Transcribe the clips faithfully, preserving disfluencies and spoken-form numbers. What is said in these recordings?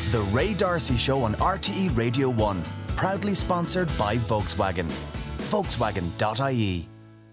The Ray D'Arcy Show on R T E Radio one. Proudly sponsored by Volkswagen. Volkswagen dot I E.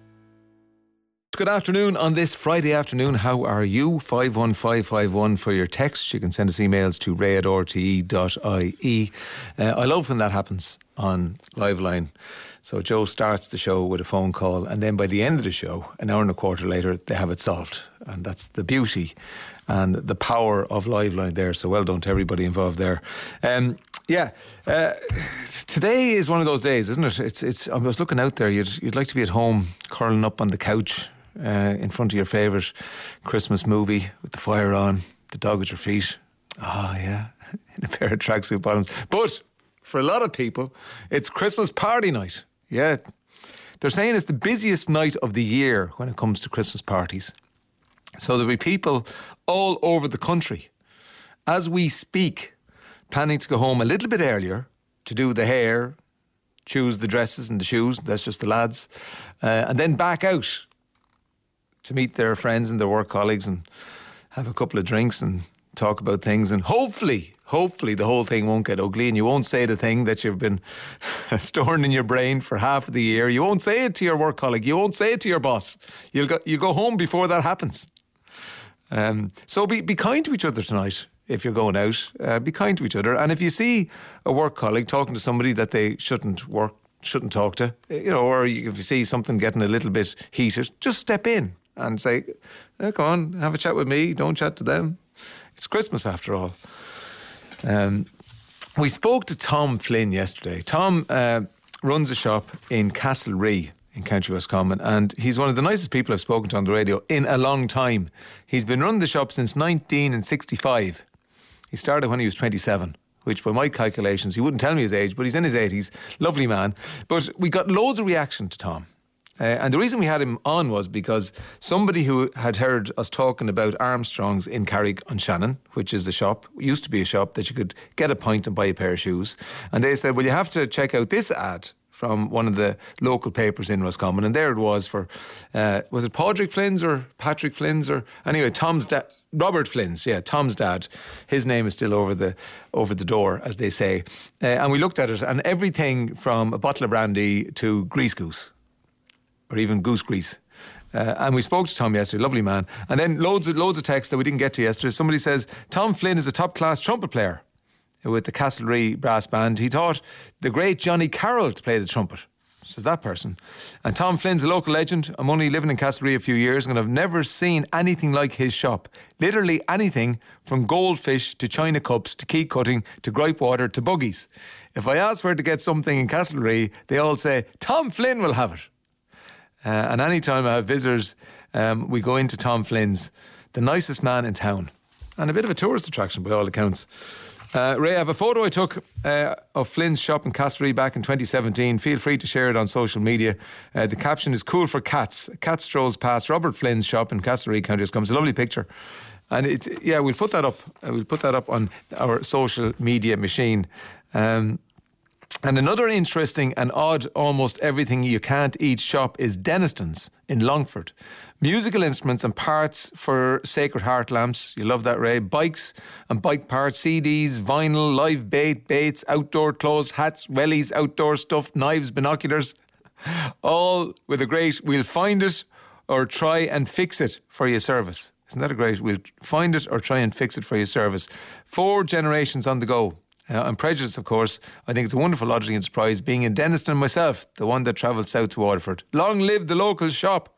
Good afternoon on this Friday afternoon. How are you? five one five five one for your text. You can send us emails to ray at r t e dot I E. Uh, I love when that happens on Live Line. So Joe starts the show with a phone call, and then by the end of the show, an hour and a quarter later, they have it solved. And that's the beauty and the power of Live Line there. So well done to everybody involved there. Um, yeah, uh, today is one of those days, isn't it? It's it's. I was looking out there. You'd you'd like to be at home, curling up on the couch, Uh, in front of your favourite Christmas movie with the fire on, the dog at your feet. Ah, oh, yeah, in a pair of tracksuit bottoms. But for a lot of people, it's Christmas party night. Yeah, they're saying it's the busiest night of the year when it comes to Christmas parties. So there'll be people all over the country, as we speak, planning to go home a little bit earlier to do the hair, choose the dresses and the shoes. That's just the lads, uh, and then back out to meet their friends and their work colleagues and have a couple of drinks and talk about things. And hopefully, hopefully the whole thing won't get ugly and you won't say the thing that you've been storing in your brain for half of the year. You won't say it to your work colleague. You won't say it to your boss. You'll go, you go home before that happens. Um, so be, be kind to each other tonight if you're going out. Uh, be kind to each other. And if you see a work colleague talking to somebody that they shouldn't work, shouldn't talk to, you know, or if you see something getting a little bit heated, just step in and say, oh, come on, have a chat with me, don't chat to them. It's Christmas after all. Um, we spoke to Tom Flynn yesterday. Tom uh, runs a shop in Castlerea in County Roscommon, and he's one of the nicest people I've spoken to on the radio in a long time. He's been running the shop since nineteen sixty-five. He started when he was twenty-seven, which by my calculations, he wouldn't tell me his age, but he's in his eighties. Lovely man. But we got loads of reaction to Tom. Uh, and the reason we had him on was because somebody who had heard us talking about Armstrong's in Carrick-on-Shannon, which is a shop, used to be a shop that you could get a pint and buy a pair of shoes. And they said, well, you have to check out this ad from one of the local papers in Roscommon. And there it was for, uh, was it Padraig Flynn's or Patrick Flynn's or, anyway, Tom's dad, Robert Flynn's, yeah, Tom's dad. His name is still over the over the door, as they say. Uh, and we looked at it, and everything from a bottle of brandy to grease goose, or even goose grease. Uh, and we spoke to Tom yesterday, lovely man. And then loads of, loads of texts that we didn't get to yesterday. Somebody says, Tom Flynn is a top-class trumpet player with the Castlerea Brass Band. He taught the great Johnny Carroll to play the trumpet. Says that person. And Tom Flynn's a local legend. I'm only living in Castlerea a few years and I've never seen anything like his shop. Literally anything from goldfish to china cups to key cutting to gripe water to buggies. If I ask where to get something in Castlerea, they all say, Tom Flynn will have it. Uh, and any time I have visitors, um, we go into Tom Flynn's, the nicest man in town, and a bit of a tourist attraction by all accounts. Uh, Ray, I have a photo I took uh, of Flynn's shop in Castlerea back in twenty seventeen. Feel free to share it on social media. Uh, the caption is "Cool for cats." A cat strolls past Robert Flynn's shop in Castlerea, County Roscommon. It's a lovely picture, and it's yeah. We'll put that up. Uh, we'll put that up on our social media machine. Um, And another interesting and odd, almost everything you can't eat shop is Denniston's in Longford. Musical instruments and parts for Sacred Heart lamps. You love that, Ray. Bikes and bike parts, C Ds, vinyl, live bait, baits, outdoor clothes, hats, wellies, outdoor stuff, knives, binoculars. All with a great, we'll find it or try and fix it for your service. Isn't that a great? We'll find it or try and fix it for your service. Four generations on the go. Uh, I'm prejudiced, of course. I think it's a wonderful oddity and surprise being in Denniston myself, the one that travelled south to Waterford. Long live the local shop.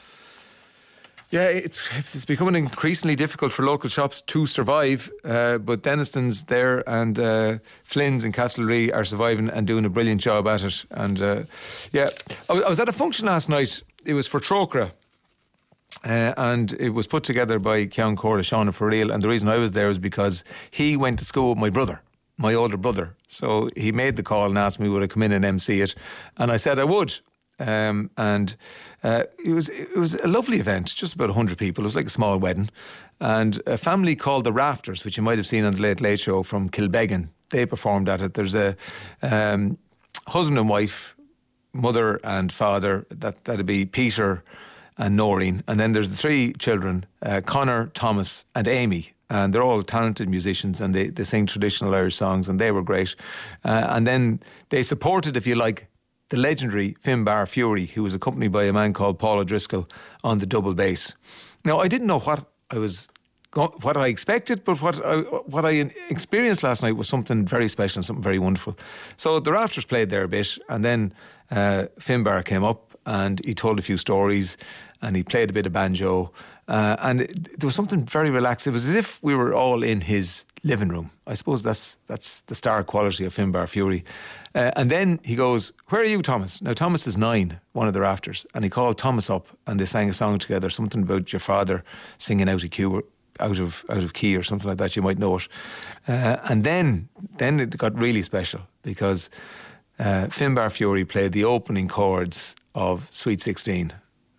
Yeah, it's it's becoming increasingly difficult for local shops to survive, uh, but Denniston's there and uh, Flynn's in Castlerea are surviving and doing a brilliant job at it. And uh, yeah, I, I was at a function last night. It was for Trócaire. Uh, and it was put together by Ceann Comhairle, Sean for real. And the reason I was there was because he went to school with my brother, my older brother. So he made the call and asked me would I come in and M C it, and I said I would. Um, and uh, it was it was a lovely event, just about one hundred people. It was like a small wedding, and a family called the Rafters, which you might have seen on the Late Late Show, from Kilbeggan, they performed at it. There's a um, husband and wife, mother and father. That that'd be Peter and Noreen, and then there's the three children, uh, Connor, Thomas and Amy. and they're all talented musicians, and they, they sing traditional Irish songs, and they were great. Uh, and then they supported, if you like, the legendary Finbar Fury, who was accompanied by a man called Paul O'Driscoll on the double bass. Now, I didn't know what I was, what I expected, but what I, what I experienced last night was something very special and something very wonderful. So the Rafters played there a bit, and then uh, Finbar came up and he told a few stories, and he played a bit of banjo. Uh, and it, there was something very relaxed. It was as if we were all in his living room. I suppose that's that's the star quality of Finbar Fury. Uh, and then he goes, "Where are you, Thomas?" Now, Thomas is nine, one of the Rafters, and he called Thomas up, and they sang a song together, something about your father singing out of key, out of out of key or something like that. You might know it. Uh, and then then it got really special, because uh, Finbar Fury played the opening chords of Sweet sixteen.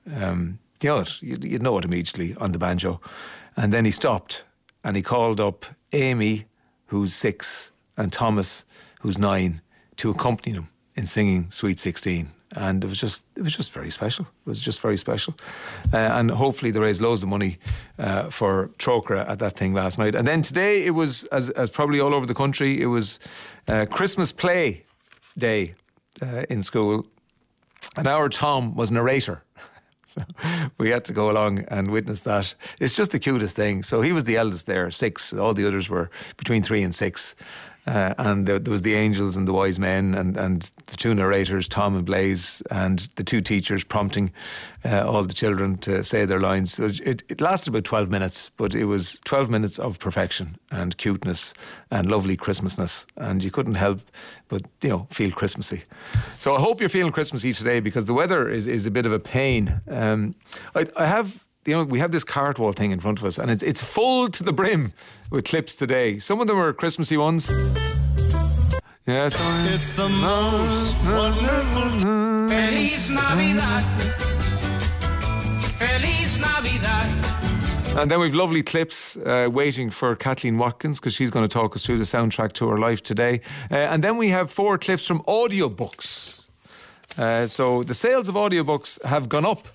Um, you know it, you'd, you'd know it immediately on the banjo. And then he stopped and he called up Amy, who's six, and Thomas, who's nine, to accompany him in singing Sweet sixteen. And it was just it was just very special. It was just very special. Uh, and hopefully they raised loads of money uh, for Trócaire at that thing last night. And then today it was, as, as probably all over the country, it was uh, Christmas play day uh, in school. And our Tom was narrator. So we had to go along and witness that. It's just the cutest thing. So he was the eldest there, six. All the others were between three and six. Uh, and there, there was the angels and the wise men, and, and the two narrators, Tom and Blaze, and the two teachers prompting uh, all the children to say their lines. So it, it lasted about twelve minutes, but it was twelve minutes of perfection and cuteness and lovely Christmasness, and you couldn't help but, you know, feel Christmassy. So I hope you're feeling Christmassy today, because the weather is, is a bit of a pain. Um, I, I have... You know, we have this Cartwall thing in front of us, and it's it's full to the brim with clips today. Some of them are Christmassy ones. Yes, it's the most wonderful. Feliz Navidad. Feliz Navidad. And then we've lovely clips uh, waiting for Kathleen Watkins, because she's going to talk us through the soundtrack to her life today. Uh, and then we have four clips from audiobooks. Uh, so the sales of audiobooks have gone up.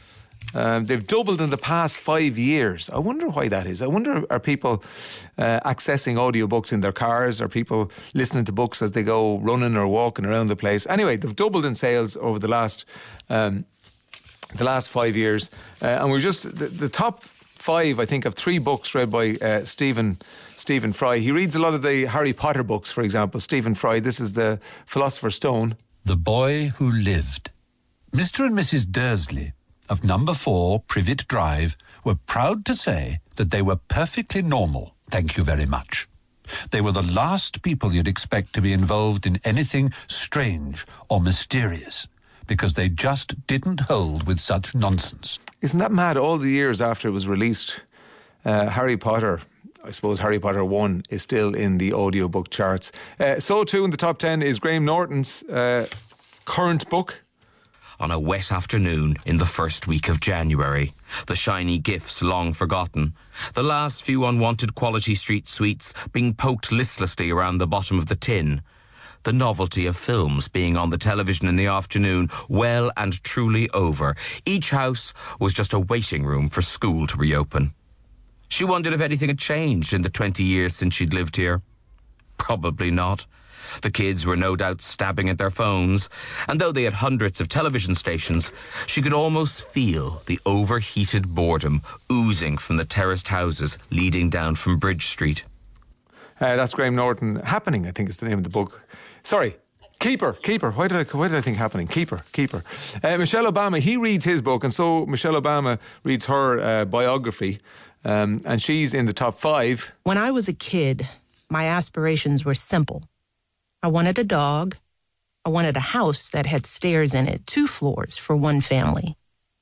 Um, they've doubled in the past five years. I wonder why that is. I wonder, are people uh, accessing audiobooks in their cars? Are people listening to books as they go running or walking around the place? Anyway, they've doubled in sales over the last um, the last five years. Uh, and we're just, the, the top five, I think, of three books read by uh, Stephen Stephen Fry. He reads a lot of the Harry Potter books, for example. Stephen Fry, this is the Philosopher's Stone. The Boy Who Lived. Mister and Missus Dursley of number four Privet Drive were proud to say that they were perfectly normal, thank you very much. They were the last people you'd expect to be involved in anything strange or mysterious, because they just didn't hold with such nonsense. Isn't that mad? All the years after it was released, uh, Harry Potter, I suppose Harry Potter one, is still in the audiobook charts. Uh, so too in the top ten is Graham Norton's uh, current book. On a wet afternoon in the first week of January, the shiny gifts long forgotten, the last few unwanted Quality Street sweets being poked listlessly around the bottom of the tin, the novelty of films being on the television in the afternoon well and truly over. Each house was just a waiting room for school to reopen. She wondered if anything had changed in the twenty years since she'd lived here. Probably not. The kids were no doubt stabbing at their phones, and though they had hundreds of television stations, she could almost feel the overheated boredom oozing from the terraced houses leading down from Bridge Street. Uh, that's Graham Norton. Happening, I think, is the name of the book. Sorry, Keeper, Keeper. Why did I, why did I think Happening? Keeper, Keeper. Uh, Michelle Obama, he reads his book, and so Michelle Obama reads her uh, biography, um, and she's in the top five. When I was a kid, my aspirations were simple. I wanted a dog. I wanted a house that had stairs in it, two floors for one family.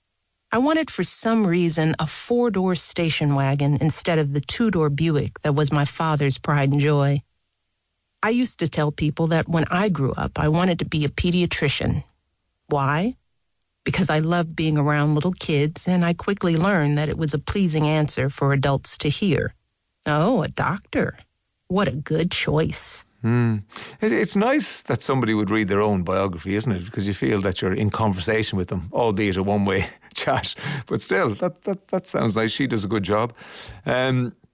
I wanted, for some reason, a four-door station wagon instead of the two-door Buick that was my father's pride and joy. I used to tell people that when I grew up, I wanted to be a pediatrician. Why? Because I loved being around little kids, and I quickly learned that it was a pleasing answer for adults to hear. Oh, a doctor. What a good choice. Mm. It's nice that somebody would read their own biography, isn't it? Because you feel that you're in conversation with them, albeit a one-way chat. But still, that, that, that sounds nice. She does a good job. Um,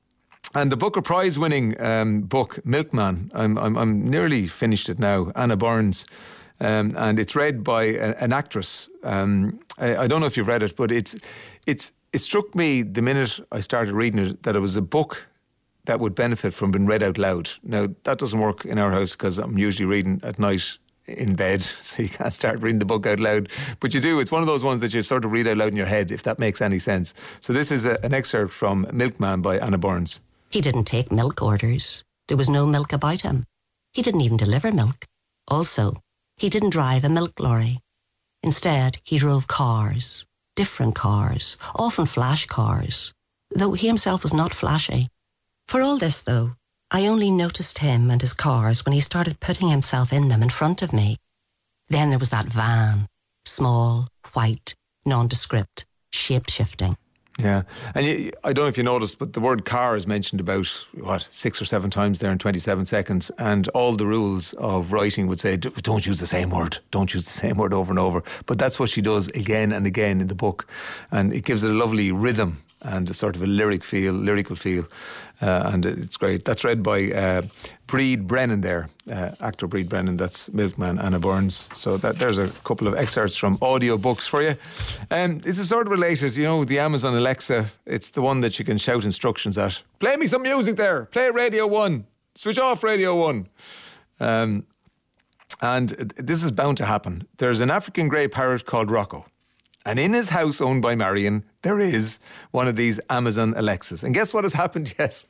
and the Booker Prize winning um, book, Milkman, I'm, I'm, I'm nearly finished it now, Anna Burns. Um, and it's read by a, an actress. Um, I, I don't know if you've read it, but it's it's it struck me the minute I started reading it that it was a book that would benefit from being read out loud. Now, that doesn't work in our house because I'm usually reading at night in bed, so you can't start reading the book out loud. But you do. It's one of those ones that you sort of read out loud in your head, if that makes any sense. So this is a, an excerpt from Milkman by Anna Burns. He didn't take milk orders. There was no milk about him. He didn't even deliver milk. Also, he didn't drive a milk lorry. Instead, he drove cars, different cars, often flash cars, though he himself was not flashy. For all this, though, I only noticed him and his cars when he started putting himself in them in front of me. Then there was that van, small, white, nondescript, shape-shifting. Yeah, and you, I don't know if you noticed, but the word car is mentioned about, what, six or seven times there in twenty-seven seconds, and all the rules of writing would say, don't use the same word, don't use the same word over and over. But that's what she does again and again in the book, and it gives it a lovely rhythm and a sort of a lyric feel, lyrical feel, uh, and it's great. That's read by uh, Breed Brennan there, uh, actor Breed Brennan. That's Milkman, Anna Burns. So that there's a couple of excerpts from audio books for you. Um, this is sort of related, you know, the Amazon Alexa. It's the one that you can shout instructions at. Play me some music there. Play Radio One. Switch off Radio One. Um, and this is bound to happen. There's an African grey parrot called Rocco. And in his house owned by Marion, there is one of these Amazon Alexas. And guess what has happened? Yes.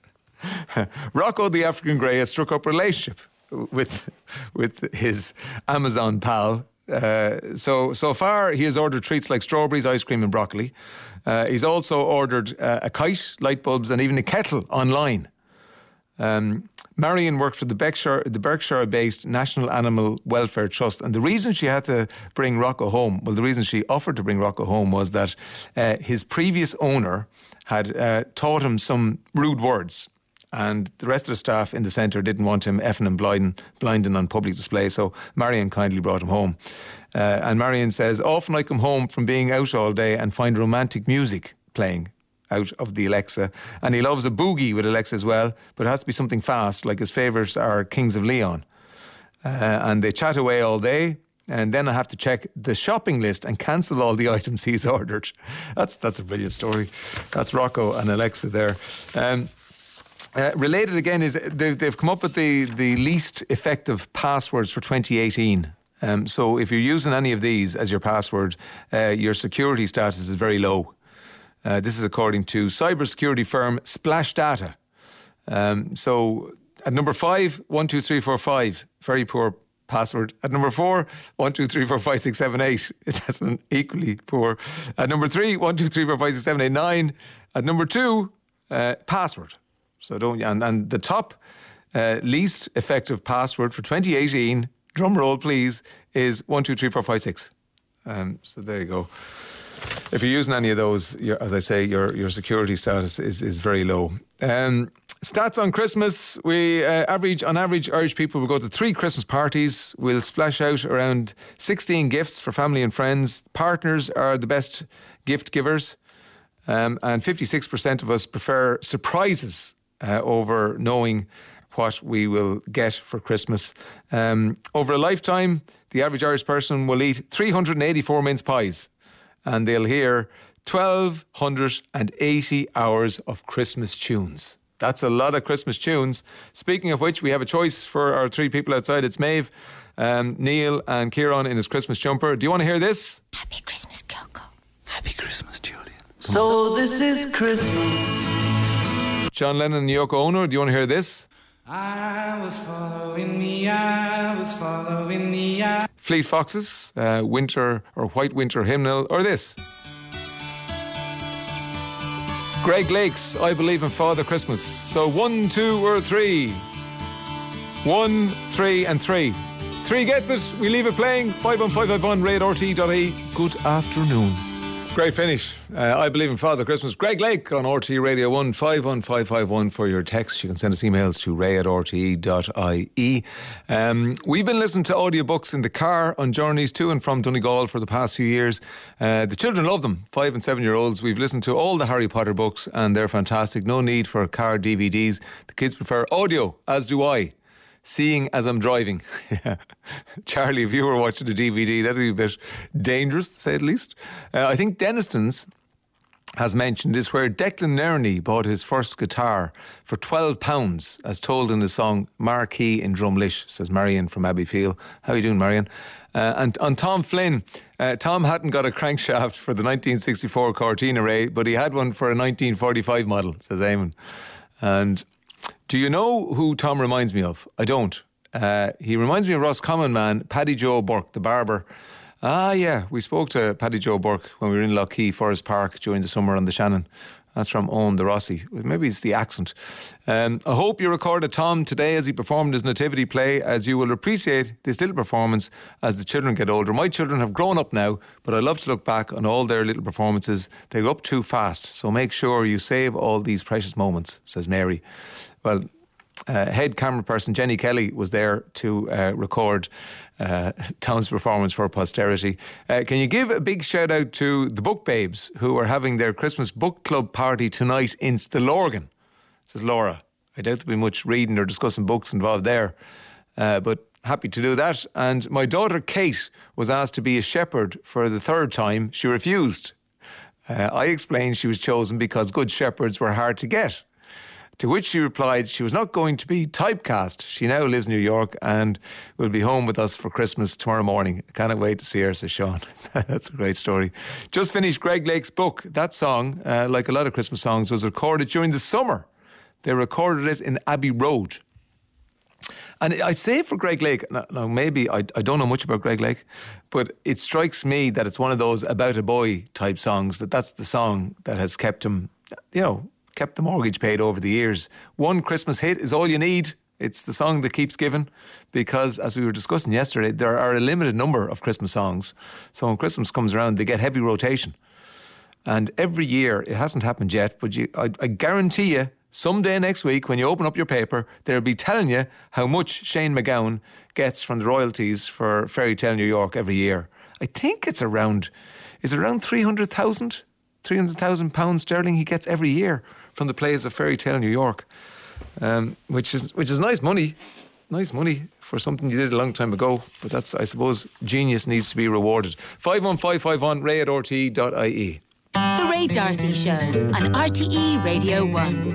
Rocco the African grey has struck up a relationship with, with his Amazon pal. Uh, so, so far, he has ordered treats like strawberries, ice cream and broccoli. Uh, he's also ordered uh, a kite, light bulbs and even a kettle online. Um, Marion worked for the Berkshire, the Berkshire-based National Animal Welfare Trust, and the reason she had to bring Rocco home, well, the reason she offered to bring Rocco home was that uh, his previous owner had uh, taught him some rude words, and the rest of the staff in the centre didn't want him effing and blinding, blinding on public display, so Marion kindly brought him home. Uh, and Marion says, often I come home from being out all day and find romantic music playing out of the Alexa, and he loves a boogie with Alexa as well, but it has to be something fast, like his favourites are Kings of Leon. Uh, and they chat away all day, and then I have to check the shopping list and cancel all the items he's ordered. That's that's a brilliant story. That's Rocco and Alexa there. Um, uh, related again is they've, they've come up with the, the least effective passwords for twenty eighteen. Um, so if you're using any of these as your password, uh, your security status is very low. Uh, this is according to cybersecurity firm Splash Data. Um, so at number five, one, two, three, four, five, very poor password. At number four, one, two, three, four, five, six, seven, eight. That's an equally poor. At number three, one, two, three, four, five, six, seven, eight, nine. At number two, uh, password. So don't and, and the top uh, least effective password for twenty eighteen, drum roll please, is one, two, three, four, five, six. Um, so there you go. If you're using any of those, as I say, your your security status is, is very low. Um, stats on Christmas: we uh, average on average Irish people will go to three Christmas parties. We'll splash out around sixteen gifts for family and friends. Partners are the best gift givers, um, and fifty-six percent of us prefer surprises uh, over knowing what we will get for Christmas. Um, over a lifetime, the average Irish person will eat three hundred eighty-four mince pies. And they'll hear twelve eighty hours of Christmas tunes. That's a lot of Christmas tunes. Speaking of which, we have a choice for our three people outside. It's Maeve, um, Neil and Kieran in his Christmas jumper. Do you want to hear this? Happy Christmas, Coco. Happy Christmas, Julian. So this is Christmas. John Lennon and Yoko Ono, do you want to hear this? I was following the eye, was following the eye. Fleet Foxes, uh, Winter or White Winter Hymnal, or this? Greg Lake's I Believe in Father Christmas. So one, two, or three? One, three, and three. Three gets it. We leave it playing. five one five five one, radio r t e dot I E. Good afternoon. Great finish. Uh, I Believe in Father Christmas. Greg Lake on R T E Radio one, five one five five one for your text. You can send us emails to ray at r t e dot i e. Um, we've been listening to audiobooks in the car on journeys to and from Donegal for the past few years. Uh, the children love them, five and seven year olds. We've listened to all the Harry Potter books and they're fantastic. No need for car D V Ds. The kids prefer audio, as do I. Seeing as I'm driving. Charlie, if you were watching the D V D, that'd be a bit dangerous, to say the least. Uh, I think Denniston's has mentioned is where Declan Nerney bought his first guitar for twelve pounds, as told in the song Marquee in Drumlish, says Marion from Abbeyfield. How are you doing, Marion? Uh, and on Tom Flynn, uh, Tom hadn't got a crankshaft for the nineteen sixty-four Cortina Ray, but he had one for a nineteen forty-five model, says Eamon. And do you know who Tom reminds me of? I don't. Uh, he reminds me of Roscommon man, Paddy Joe Burke, the barber. Ah, yeah, we spoke to Paddy Joe Burke when we were in Lougheed Forest Park during the summer on the Shannon. That's from Owen the Rossi. Maybe it's the accent. Um, I hope you recorded Tom today as he performed his nativity play, as you will appreciate this little performance as the children get older. My children have grown up now, but I love to look back on all their little performances. They go up too fast, so make sure you save all these precious moments, says Mary. Well, uh, head camera person Jenny Kelly was there to uh, record uh, Tom's performance for posterity. Uh, can you give a big shout out to the Book Babes, who are having their Christmas book club party tonight in Stillorgan, says Laura. I doubt there'll be much reading or discussing books involved there, uh, but happy to do that. And my daughter Kate was asked to be a shepherd for the third time. She refused. Uh, I explained she was chosen because good shepherds were hard to get. To which she replied she was not going to be typecast. She now lives in New York and will be home with us for Christmas tomorrow morning. I cannot wait to see her, says Sean. That's a great story. Just finished Greg Lake's book. That song, uh, like a lot of Christmas songs, was recorded during the summer. They recorded it in Abbey Road. And I say for Greg Lake, now maybe I, I don't know much about Greg Lake, but it strikes me that it's one of those about a boy type songs, that that's the song that has kept him, you know, kept the mortgage paid over the years. One Christmas hit is all you need. It's the song that keeps giving, because as we were discussing yesterday, there are a limited number of Christmas songs. So when Christmas comes around, they get heavy rotation. And every year, it hasn't happened yet, but you, I, I guarantee you, someday next week, when you open up your paper, they'll be telling you how much Shane MacGowan gets from the royalties for Fairy Tale New York every year. I think it's around, is it around three hundred thousand? three hundred thousand pounds sterling he gets every year from the plays of Fairy Tale New York, um, which is which is nice money, nice money for something you did a long time ago. But that's, I suppose, genius needs to be rewarded. five one five five one, ray at r t e dot i e. The Ray D'Arcy Show on R T E Radio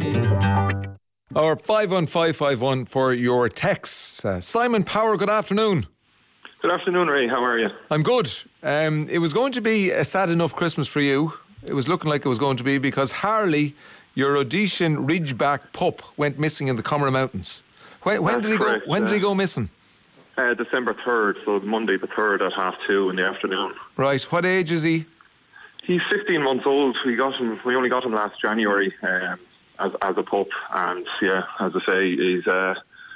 one. Or five one five five one for your texts. Uh, Simon Power, good afternoon. Good afternoon, Ray. How are you? I'm good. Um, it was going to be a sad enough Christmas for you. It was looking like it was going to be, because Harley, your Rhodesian Ridgeback pup, went missing in the Comera Mountains. When, when did he correct, go? When uh, did he go missing? Uh, December third, so Monday the third at half two in the afternoon. Right. What age is he? He's fifteen months old. We got him. We only got him last January um, as as a pup, and yeah, as I say, he's uh,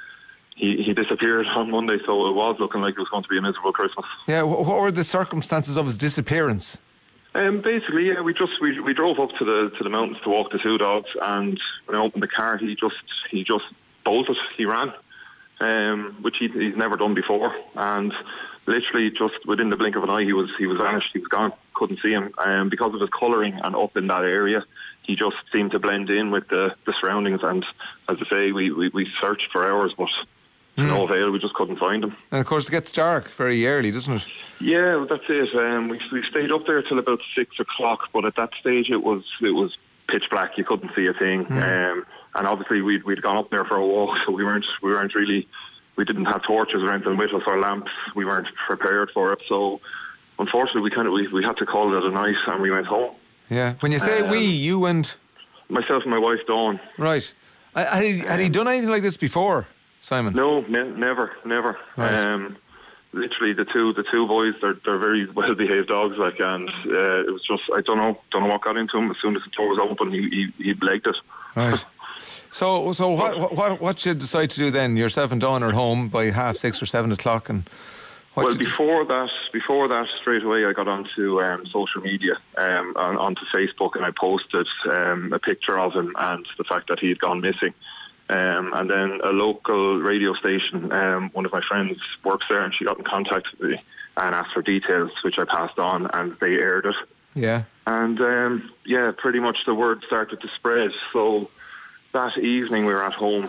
he he disappeared on Monday, so it was looking like it was going to be a miserable Christmas. Yeah. What were the circumstances of his disappearance? Um, basically, yeah, we just we we drove up to the to the mountains to walk the two dogs, and when I opened the car, he just he just bolted. He ran, um, which he, he's never done before, and literally just within the blink of an eye, he was he was vanished. He was gone. Couldn't see him, um, because of his colouring and up in that area, he just seemed to blend in with the, the surroundings. And as I say, we, we, we searched for hours, but to mm. no avail. We just couldn't find him. And of course, it gets dark very early, doesn't it? Yeah, well, that's it. Um, we we stayed up there till about six o'clock, but at that stage, it was it was pitch black. You couldn't see a thing. Mm. Um, and obviously, we'd we'd gone up there for a walk, so we weren't we weren't really we didn't have torches or anything with us or lamps. We weren't prepared for it, so. Unfortunately, we kind of we, we had to call it a night, and we went home. Yeah. When you say um, we, you and myself and my wife Dawn. Right. Had he, had he done anything like this before, Simon? No, ne- never, never. Right. Um, literally, the two the two boys, they're they're very well behaved dogs, like, and uh, it was just I don't know don't know what got into him. As soon as the door was open, he he, he legged it. Right. So so what what what you decide to do then? Yourself and Dawn are home by half six or seven o'clock, and What well, before that, before that, straight away, I got onto um, social media, um, on, onto Facebook, and I posted um, a picture of him and the fact that he had gone missing. Um, and then a local radio station, um, one of my friends works there, and she got in contact with me and asked for details, which I passed on, and they aired it. Yeah. And um, yeah, pretty much the word started to spread. So that evening, we were at home,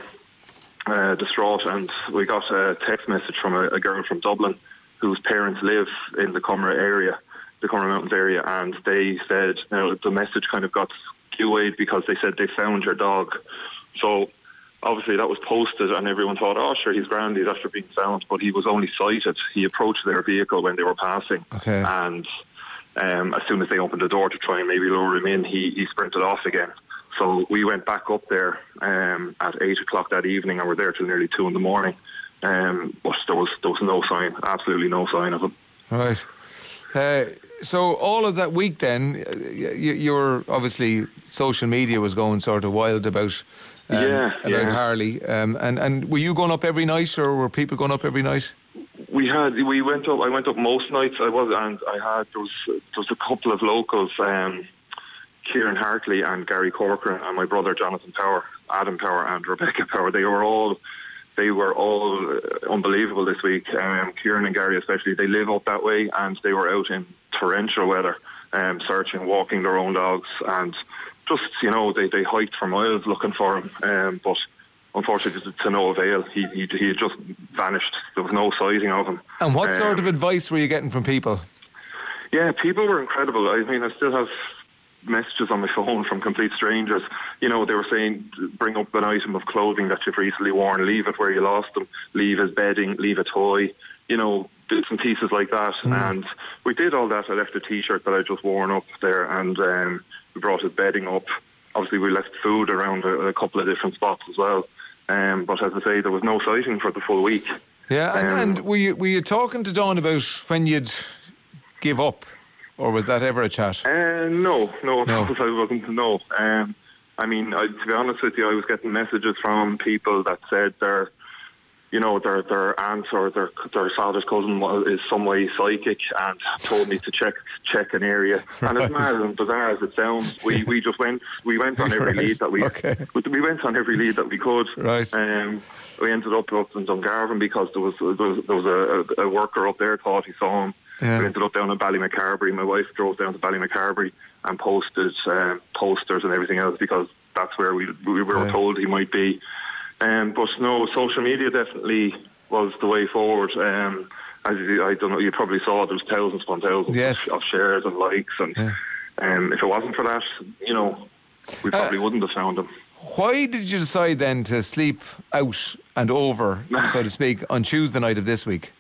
uh, distraught, and we got a text message from a, a girl from Dublin, whose parents live in the Cumra area, the Cumra Mountains area, and they said, you know, the message kind of got skewed because they said they found your dog. So obviously that was posted, and everyone thought, oh, sure, he's grand, he's after being found, but he was only sighted. He approached their vehicle when they were passing, okay. and um, as soon as they opened the door to try and maybe lure him in, he, he sprinted off again. So we went back up there um, at eight o'clock that evening, and were there till nearly two in the morning. Um, but there was there was no sign, absolutely no sign of him. Right. Uh, so all of that week then, you, you were obviously, social media was going sort of wild about um, yeah, about yeah. Harley. Um, and, and were you going up every night, or were people going up every night? We had we went up. I went up most nights. I was, and I had there was there was a couple of locals, um, Kieran Hartley and Gary Corcoran, and my brother Jonathan Power, Adam Power, and Rebecca Power. They were all. They were all unbelievable this week. Um, Kieran and Gary especially, they live up that way, and they were out in torrential weather, um, searching, walking their own dogs, and just, you know, they, they hiked for miles looking for him. Um, but unfortunately, to no avail. He, he he had just vanished. There was no sighting of him. And what um, sort of advice were you getting from people? Yeah, people were incredible. I mean, I still have messages on my phone from complete strangers. You know, they were saying, bring up an item of clothing that you've recently worn, leave it where you lost them, leave his bedding, leave a toy, you know, bits and pieces like that. Mm. And we did all that. I left a t-shirt that I just worn up there, and um, we brought his bedding up. Obviously, we left food around a, a couple of different spots as well. Um, but as I say, there was no sighting for the full week. Yeah, and, um, and were you were you talking to Dawn about when you'd give up? Or was that ever a chat? Uh, no, no, no. I wasn't. No. Um, I mean, I, to be honest with you, I was getting messages from people that said their, you know, their their aunt or their their father's cousin is some way psychic and told me to check check an area. Right. And as mad and bizarre as it sounds, we, we just went we went on every right. lead that we okay. we went on every lead that we could. Right. Um, we ended up up in Dungarvan because there was there was, there was a, a worker up there thought he saw him. Yeah. We ended up down in Ballymacarbery. My wife drove down to Ballymacarbery and posted um, posters and everything else because that's where we we were yeah. told he might be. Um, but no, social media definitely was the way forward. Um, as you, I don't know, you probably saw there was thousands upon thousands yes. of shares and likes, and yeah. um, if it wasn't for that, you know, we probably uh, wouldn't have found him. Why did you decide then to sleep out and over, so to speak, on Tuesday night of this week?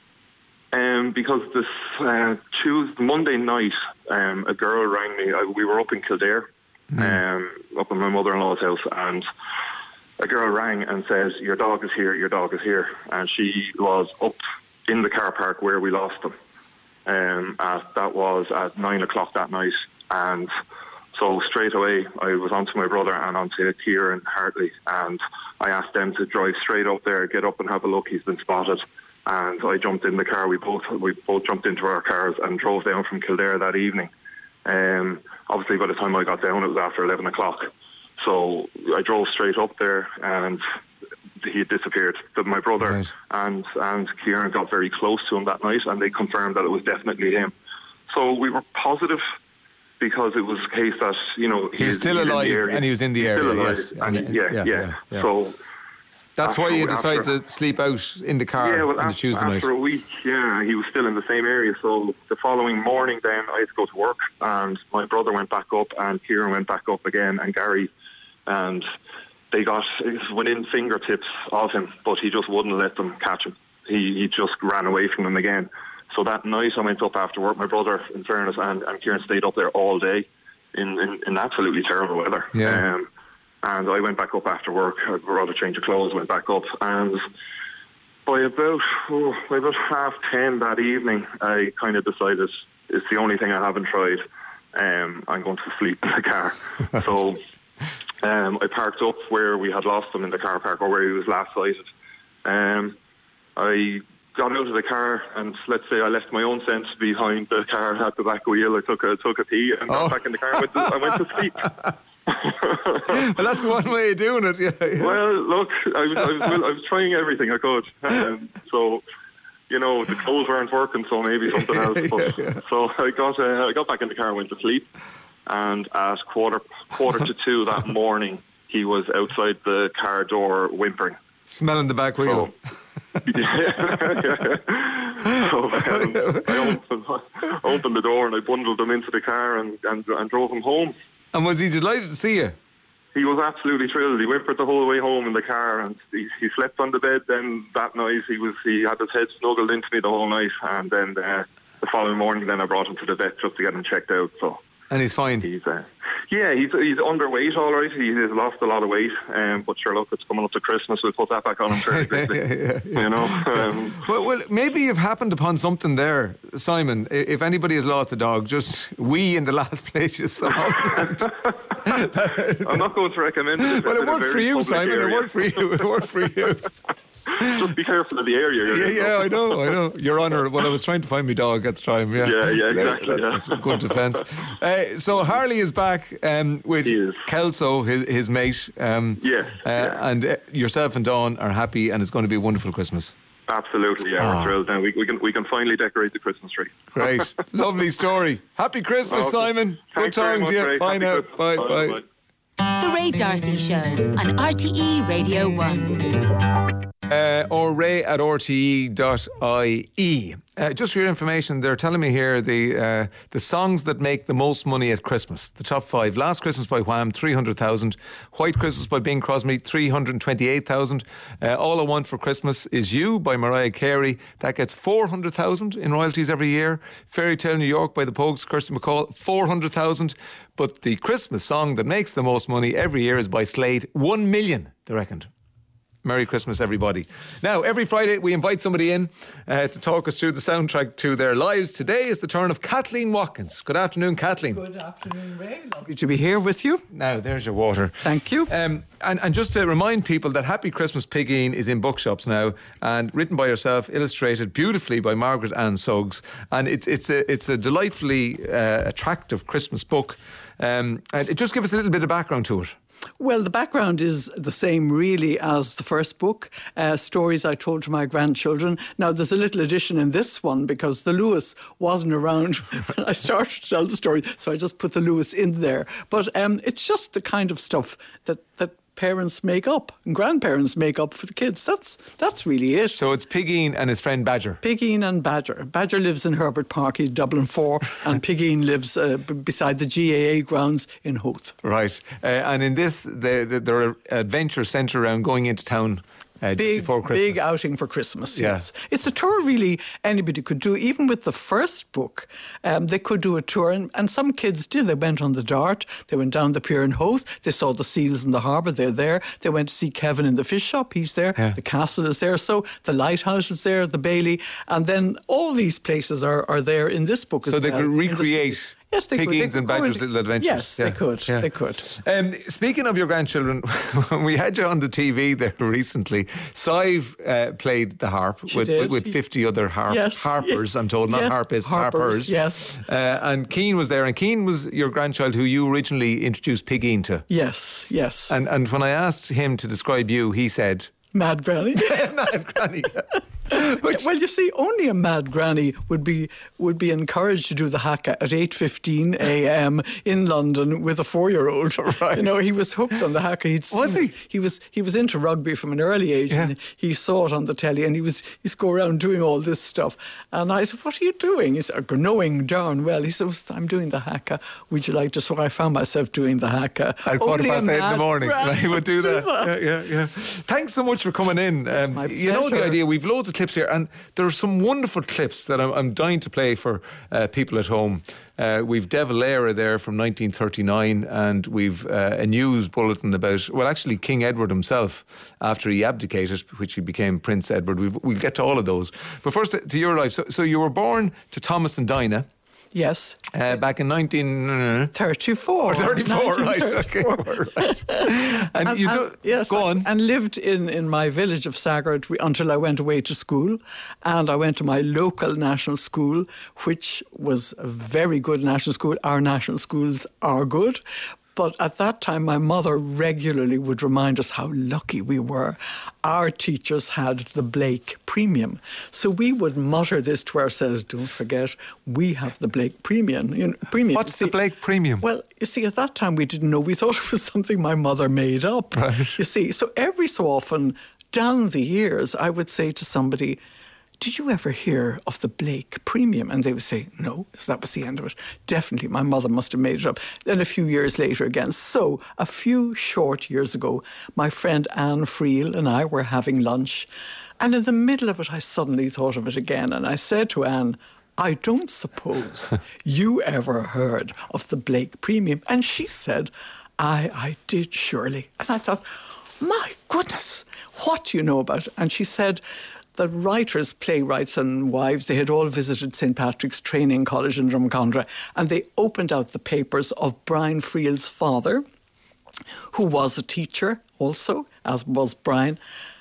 Um, because this uh, Tuesday, Monday night, um, a girl rang me. I, we were up in Kildare, mm. um, up in my mother-in-law's house, and a girl rang and said, "Your dog is here. Your dog is here." And she was up in the car park where we lost him. Um, at, that was at nine o'clock that night, and so straight away I was onto my brother and onto Kieran Hartley, and I asked them to drive straight up there, get up and have a look. He's been spotted. And I jumped in the car. We both we both jumped into our cars and drove down from Kildare that evening. Um, obviously, by the time I got down, it was after eleven o'clock. So I drove straight up there, and he had disappeared. But my brother right. and and Kieran got very close to him that night, and they confirmed that it was definitely him. So we were positive because it was a case that, you know, he was still alive and he was in the he's area. Still alive, yes, and, and, yeah, yeah, yeah, yeah. So. That's after, why you decided after, to sleep out in the car yeah, well, on the after, Tuesday after night. After a week, yeah, he was still in the same area. So the following morning then, I had to go to work, and my brother went back up, and Kieran went back up again, and Gary, and they got within fingertips of him, but he just wouldn't let them catch him. He, he just ran away from them again. So that night I went up after work. My brother, in fairness, and, and Kieran stayed up there all day in, in, in absolutely terrible weather. Yeah. Um, And I went back up after work. I brought a change of clothes, went back up. And by about oh, by about half ten that evening, I kind of decided it's the only thing I haven't tried. Um, I'm going to sleep in the car. So um, I parked up where we had lost him in the car park, or where he was last sighted. Um, I got out of the car, and let's say I left my own sense behind the car at the back wheel. I took a took a pee and got Oh. back in the car and went to, I went to sleep. Well, that's one way of doing it. Yeah, yeah. Well, look, I was I was, I was trying everything I could. Um, so, you know, the clothes weren't working, so maybe something else. But, Yeah, yeah. So I got uh, I got back in the car and went to sleep. And at quarter quarter to two that morning, he was outside the car door whimpering. Smelling the back wheel. So, yeah. So um, I, opened, I opened the door and I bundled him into the car and, and, and drove him home. And was he delighted to see you? He was absolutely thrilled. He whimpered the whole way home in the car, and he, he slept on the bed. Then that night, he was he had his head snuggled into me the whole night. And then uh, the following morning, then I brought him to the vet just to get him checked out. So And he's fine. he's uh, yeah, he's he's underweight, all right. He has lost a lot of weight, um, but sure, look, it's coming up to Christmas. We'll put that back on him fairly quickly. yeah, yeah, yeah. You know. Um, Well, well, maybe you've happened upon something there, Simon. I- If anybody has lost a dog, just we in the last place you saw. I'm not going to recommend it. Well, it in a worked for very you, public Simon. It area. worked for you. It worked for you. Just be careful of the area you're Yeah, in. yeah, I know, I know. Your Honour, when I was trying to find my dog at the time, yeah. Yeah, yeah, exactly, yeah. That's a good defence. Uh, so Harley is back um, with He is. Kelso, his, his mate. Um, Yes, Uh, yeah. And uh, yourself and Dawn are happy, and it's going to be a wonderful Christmas. Absolutely, yeah, Ah. we're thrilled now. We, we can we can finally decorate the Christmas tree. Great. Lovely story. Happy Christmas, Okay. Simon. Thanks Good very talking much, to you. Ray. Bye Happy now. Christmas. Bye, bye. Bye. The Ray Darcy Show on R T E Radio one. Uh, or ray at r t e dot i e. Uh, just for your information, they're telling me here the uh, the songs that make the most money at Christmas. The top five. Last Christmas by Wham, three hundred thousand. White Christmas by Bing Crosby, three hundred twenty-eight thousand. Uh, All I Want for Christmas Is You by Mariah Carey. That gets four hundred thousand in royalties every year. Fairy Tale New York by the Pogues, Kirsty MacColl, four hundred thousand. But the Christmas song that makes the most money every year is by Slade, one million, they reckoned. Merry Christmas, everybody. Now, every Friday we invite somebody in uh, to talk us through the soundtrack to their lives. Today is the turn of Kathleen Watkins. Good afternoon, Kathleen. Good afternoon, Ray. Lovely to be here with you. Now, there's your water. Thank you. Um, and, and just to remind people that Happy Christmas Pigeen is in bookshops now, and written by yourself, illustrated beautifully by Margaret Ann Suggs. And it's it's a it's a delightfully uh, attractive Christmas book. Um, and it just give us a little bit of background to it. Well, the background is the same really as the first book, uh, stories I told to my grandchildren. Now, there's a little addition in this one because the Lewis wasn't around when I started to tell the story, so I just put the Lewis in there. But um, it's just the kind of stuff that, that parents make up and grandparents make up for the kids. That's that's really it. So it's Pigeen and his friend Badger. Pigeen and Badger. Badger lives in Herbert Park, in Dublin four, and Pigeen lives uh, b- beside the G A A grounds in Howth. Right. Uh, and in this, the, the, there are adventures centred around going into town uh, Big, before Christmas. big outing for Christmas, Yeah. yes. It's a tour really anybody could do. Even with the first book, um, they could do a tour. And, and some kids did. They went on the Dart. They went down the pier in Howth. They saw the seals in the harbour. They're there. They went to see Kevin in the fish shop. He's there. Yeah. The castle is there. So the lighthouse is there, the Bailey. And then all these places are, are there in this book So as they well. could in the recreate city. Yes, they could. They Pigeen's could and go Badger's into- little adventures. Yes, Yeah. they could. Yeah. They could. Um, speaking of your grandchildren, when we had you on the T V there recently, Sive uh, played the harp She with, did. with fifty other harp, Yes, harpers, yes, I'm told, not yes, harpists, harpers, harpers. yes. Uh, and Keane was there, and Keane was your grandchild who you originally introduced Pigeen to. Yes, yes. And, and when I asked him to describe you, he said... Mad Granny. Mad Granny. Well, you see, only a mad granny would be would be encouraged to do the haka at eight fifteen a.m. in London with a four-year-old. Right. You know, he was hooked on the haka. He'd Was seen- he? He was he was into rugby from an early age, Yeah. and he saw it on the telly, and he was he's go around doing all this stuff. And I said, "What are you doing?" He said, "Knowing darn well." He said, "I'm doing the haka. Would you like to?" So I found myself doing the haka At quarter Only a past eight in the mad morning. granny He would do that. that. Yeah, yeah, yeah. Thanks so much for coming in. Um, my you know the pleasure. idea, we've loads of clips here, and there are some wonderful clips that I'm, I'm dying to play for uh, people at home. Uh, we've De Valera there from nineteen thirty-nine, and we've uh, a news bulletin about, well, actually King Edward himself, after he abdicated, which he became Prince Edward. We've, we'll get to all of those. But first, to your life. So, so you were born to Thomas and Dinah. Yes. Uh, back in nineteen thirty-four. Or thirty-four, right. Okay. right. And, and you and, do, yes, go on. And lived in, in my village of Sagard until I went away to school. And I went to my local national school, which was a very good national school. Our national schools are good. But at that time, my mother regularly would remind us how lucky we were. Our teachers had the Blake Premium. So we would mutter this to ourselves, don't forget, we have the Blake Premium. You know, premium. What's see, the Blake Premium? Well, you see, at that time we didn't know. We thought it was something my mother made up. Right. You see, so every so often, down the years, I would say to somebody, did you ever hear of the Blake Premium? And they would say, no. So that was the end of it. Definitely, my mother must have made it up. Then a few years later again. So a few short years ago, my friend Anne Friel and I were having lunch. And in the middle of it, I suddenly thought of it again. And I said to Anne, I don't suppose you ever heard of the Blake Premium. And she said, I, I did, surely. And I thought, my goodness, what do you know about it? And she said, the writers, playwrights and wives, they had all visited Saint Patrick's Training College in Drumcondra, and they opened out the papers of Brian Friel's father, who was a teacher also, as was Brian,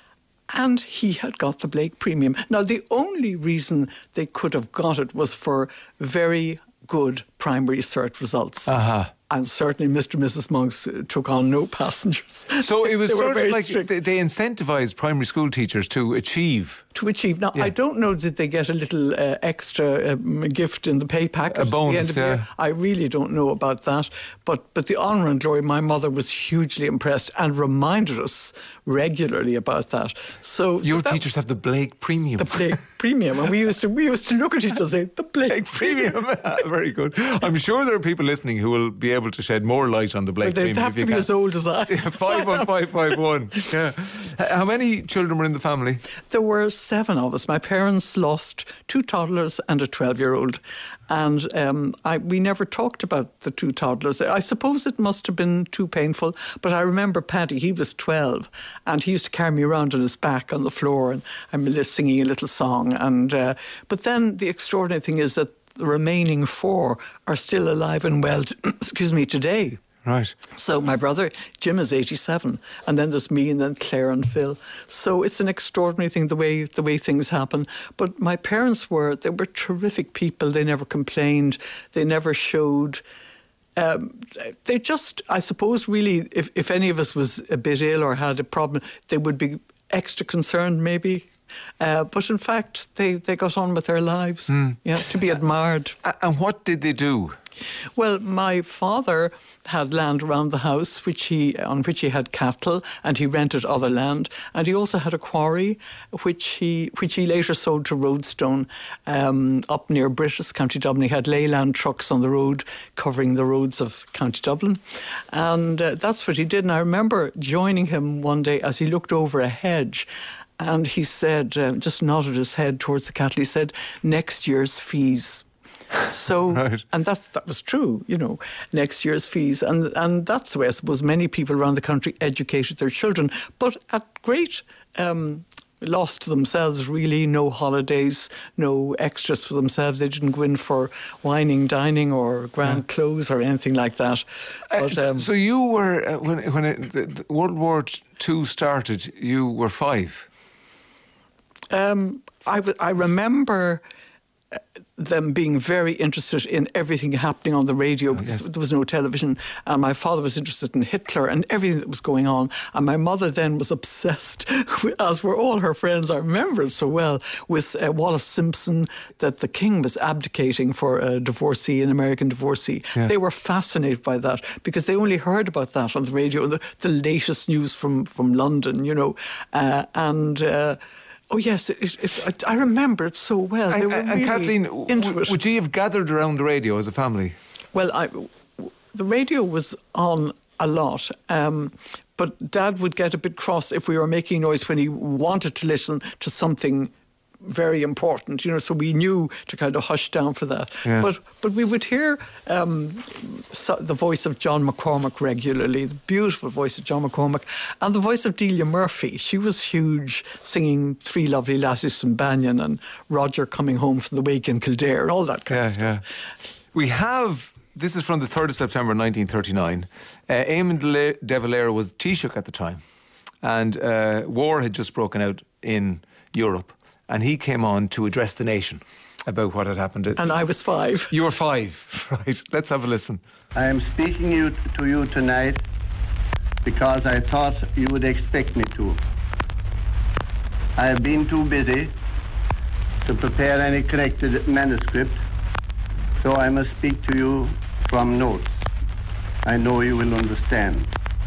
and he had got the Blake Premium. Now, the only reason they could have got it was for very good primary cert results. Uh-huh. And certainly Mister and Missus Monks took on no passengers. So it was they sort were of like strict. they, they incentivised primary school teachers to achieve. To achieve. Now, Yeah. I don't know, did they get a little uh, extra um, gift in the pay packet A bonus, at the end of yeah. the year? I really don't know about that. But but the honour and glory, my mother was hugely impressed and reminded us regularly about that. So Your so that, teachers have the Blake Premium. the Blake Premium, and we used to we used to look at each other and say, the Blake, Blake Premium. Very good. I'm sure there are people listening who will be able to shed more light on the Blake But they'd Premium. have if you to be can. as old as I. Five one five five one. Yeah. H- How many children were in the family? There were seven of us. My parents lost two toddlers and a twelve-year-old. And um, I, we never talked about the two toddlers. I suppose it must have been too painful. But I remember Paddy, he was twelve. And he used to carry me around on his back on the floor. And I'm singing a little song. And uh, But then the extraordinary thing is that the remaining four are still alive and well, t- excuse me, today. Right. So my brother, Jim, is eighty-seven, and then there's me, and then Claire and Phil. So it's an extraordinary thing, the way the way things happen. But my parents were, they were terrific people. They never complained. They never showed... Um, they just, I suppose, really, if, if any of us was a bit ill or had a problem, they would be extra concerned, maybe. Uh, but in fact, they, they got on with their lives, Mm. yeah, to be admired. A- And what did they do? Well, my father had land around the house, which he on which he had cattle, and he rented other land, and he also had a quarry, which he which he later sold to Roadstone, um, up near Brittis, County Dublin. He had leyland trucks on the road covering the roads of County Dublin, and uh, that's what he did. And I remember joining him one day as he looked over a hedge. And he said, uh, just nodded his head towards the cattle. He said, next year's fees. So, Right. and that that was true, you know, next year's fees. And and that's the way I suppose many people around the country educated their children, but at great um, loss to themselves, really. No holidays, no extras for themselves. They didn't go in for wining, dining or grand Yeah. clothes or anything like that. Uh, But, so- um, so you were, uh, when, when it, the, the World War Two started, you were five. Um, I, w- I remember uh, them being very interested in everything happening on the radio because yes. there was no television. And my father was interested in Hitler and everything that was going on. And my mother then was obsessed, with, as were all her friends, I remember it so well, with uh, Wallace Simpson, that the king was abdicating for a divorcee, an American divorcee. Yeah. They were fascinated by that because they only heard about that on the radio, the, the latest news from, from London, you know. Uh, and... Uh, Oh yes, it, it, it, I remember it so well. They And, were and really Kathleen, into w- it. would you have gathered around the radio as a family? Well, I, the radio was on a lot, um, but Dad would get a bit cross if we were making noise when he wanted to listen to something very important, you know, so we knew to kind of hush down for that. Yeah. But but we would hear um, so the voice of John McCormack regularly, the beautiful voice of John McCormack, and the voice of Delia Murphy. She was huge, singing Three Lovely Lassies from Banyan and Roger Coming Home from the Wake in Kildare and all that kind Yeah, of stuff. yeah. We have, this is from the third of September nineteen thirty-nine. Uh, Eamon de, de Valera was Taoiseach at the time, and uh, war had just broken out in Europe, and he came on to address the nation about what had happened. And I was five. You were five, right. Let's have a listen. I am speaking you, to you tonight because I thought you would expect me to. I have been too busy to prepare any corrected manuscript, so I must speak to you from notes. I know you will understand.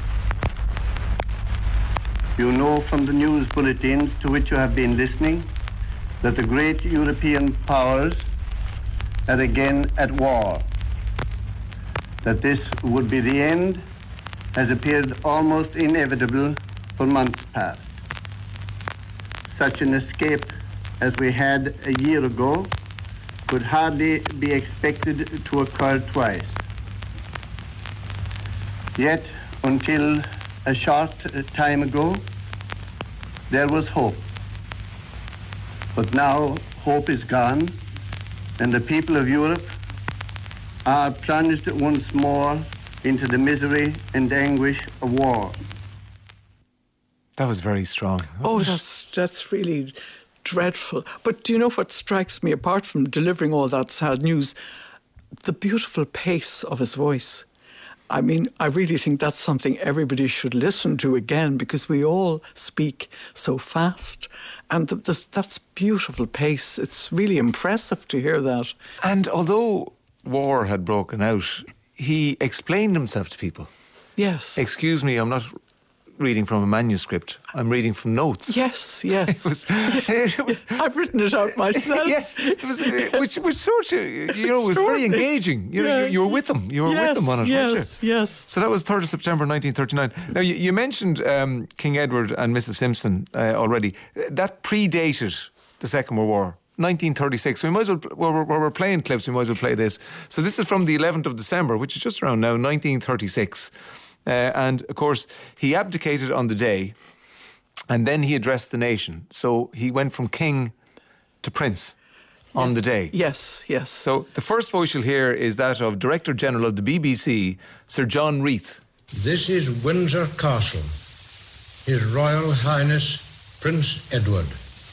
You know from the news bulletins to which you have been listening that the great European powers are again at war. That this would be the end has appeared almost inevitable for months past. Such an escape as we had a year ago could hardly be expected to occur twice. Yet, until a short time ago, there was hope. But now hope is gone, and the people of Europe are plunged once more into the misery and anguish of war. That was very strong. Oh, that's that's really dreadful. But do you know what strikes me, apart from delivering all that sad news? The beautiful pace of his voice. I mean, I really think that's something everybody should listen to again, because we all speak so fast. And th- this, that's beautiful pace. It's really impressive to hear that. And although war had broken out, he explained himself to people. Yes. Excuse me, I'm not reading from a manuscript. I'm reading from notes. Yes, yes. It was, it was, I've written it out myself. Yes, it was, which was sort of, you know, it was very engaging. You, yeah. you, you were with them. You were yes, with them on it, yes, weren't you? Yes, So that was third of September nineteen thirty-nine. Now, you, you mentioned um, King Edward and Missus Simpson uh, already. That predated the Second World War. nineteen thirty-six. So we might as well, while we're, we're playing clips, we might as well play this. So this is from the eleventh of December, which is just around now, nineteen thirty-six. Uh, and, of course, he abdicated on the day, and then he addressed the nation. So he went from king to prince on yes. the day. Yes, yes. So the first voice you'll hear is that of Director General of the B B C, Sir John Reith. This is Windsor Castle, His Royal Highness Prince Edward.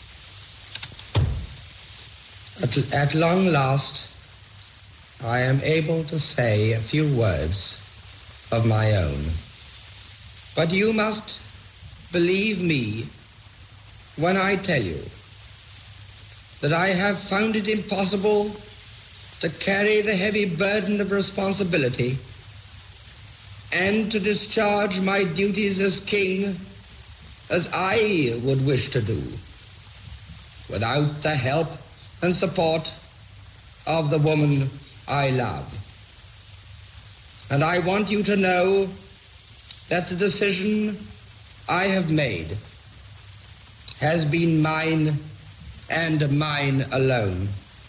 At, at long last, I am able to say a few words of my own. But you must believe me when I tell you that I have found it impossible to carry the heavy burden of responsibility and to discharge my duties as king as I would wish to do without the help and support of the woman I love. And I want you to know that the decision I have made has been mine and mine alone.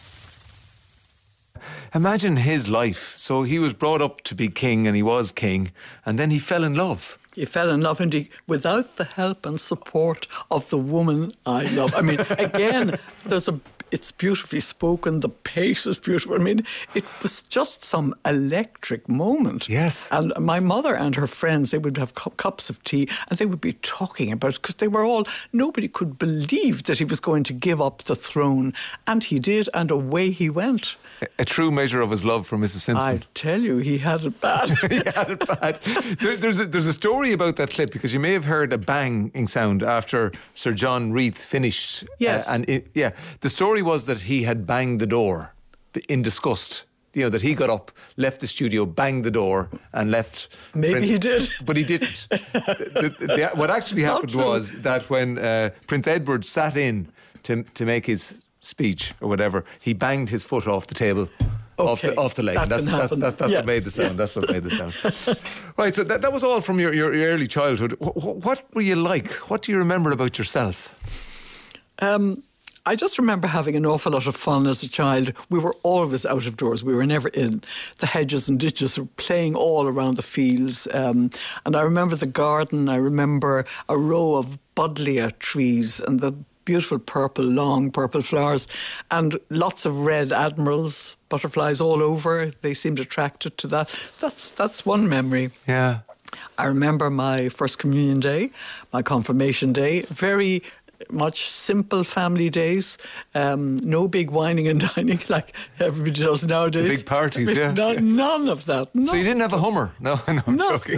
Imagine his life. So he was brought up to be king, and he was king, and then he fell in love. He fell in love, and he, without the help and support of the woman I love. I mean, again, there's a it's beautifully spoken, the pace is beautiful. I mean, it was just some electric moment. Yes. And my mother and her friends, they would have cu- cups of tea and they would be talking about it, because they were all, nobody could believe that he was going to give up the throne. And he did, and away he went. A, a true measure of his love for Missus Simpson. I tell you, he had it bad. He had it bad. There, there's, a, there's a story about that clip, because you may have heard a banging sound after Sir John Reith finished. Yes. Uh, and it, yeah, the story was that he had banged the door in disgust. You know, that he got up, left the studio, banged the door and left. Maybe Prince, he did. But he didn't. the, the, the, what actually happened was that when uh, Prince Edward sat in to, to make his speech or whatever, he banged his foot off the table. Okay, off, the, off the leg. That That's, can that's, happen. that's, that's yes, what made the sound. yes. That's what made the sound. Right, so that, that was all from your, your, your early childhood. What, what were you like? What do you remember about yourself? Um... I just remember having an awful lot of fun as a child. We were always out of doors. We were never in. The hedges and ditches were playing all around the fields. Um, and I remember the garden. I remember a row of buddleia trees, and the beautiful purple, long purple flowers, and lots of red admirals, butterflies all over. They seemed attracted to that. That's that's one memory. Yeah. I remember my first communion day, my confirmation day, very much simple family days, um, no big whining and dining like everybody does nowadays. The big parties, yeah. None, none of that. None. So you didn't have a Hummer? No, no, I'm no. joking.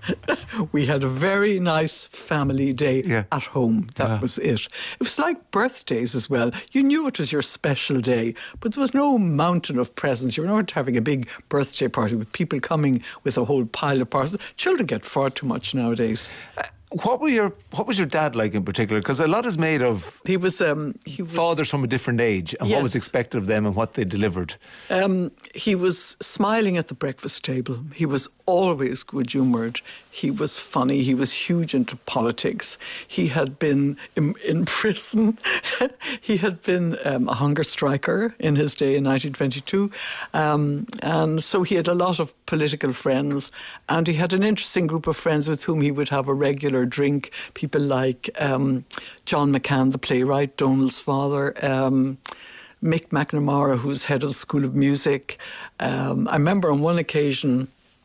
We had a very nice family day yeah. at home. That yeah. was it. It was like birthdays as well. You knew it was your special day, but there was no mountain of presents. You were not having a big birthday party with people coming with a whole pile of parcels. Children get far too much nowadays. Uh, What were your What was your dad like in particular? Because a lot is made of he was um, he was, fathers from a different age and yes. what was expected of them and what they delivered. Um, he was smiling at the breakfast table. He was always good humoured. He was funny. He was huge into politics. He had been in, in prison. He had been um, a hunger striker in his day in nineteen twenty-two, um, and so he had a lot of political friends. And he had an interesting group of friends with whom he would have a regular drink. People like um, John McCann, the playwright, Donald's father, um, Mick McNamara, who's head of the School of Music. Um, I remember on one occasion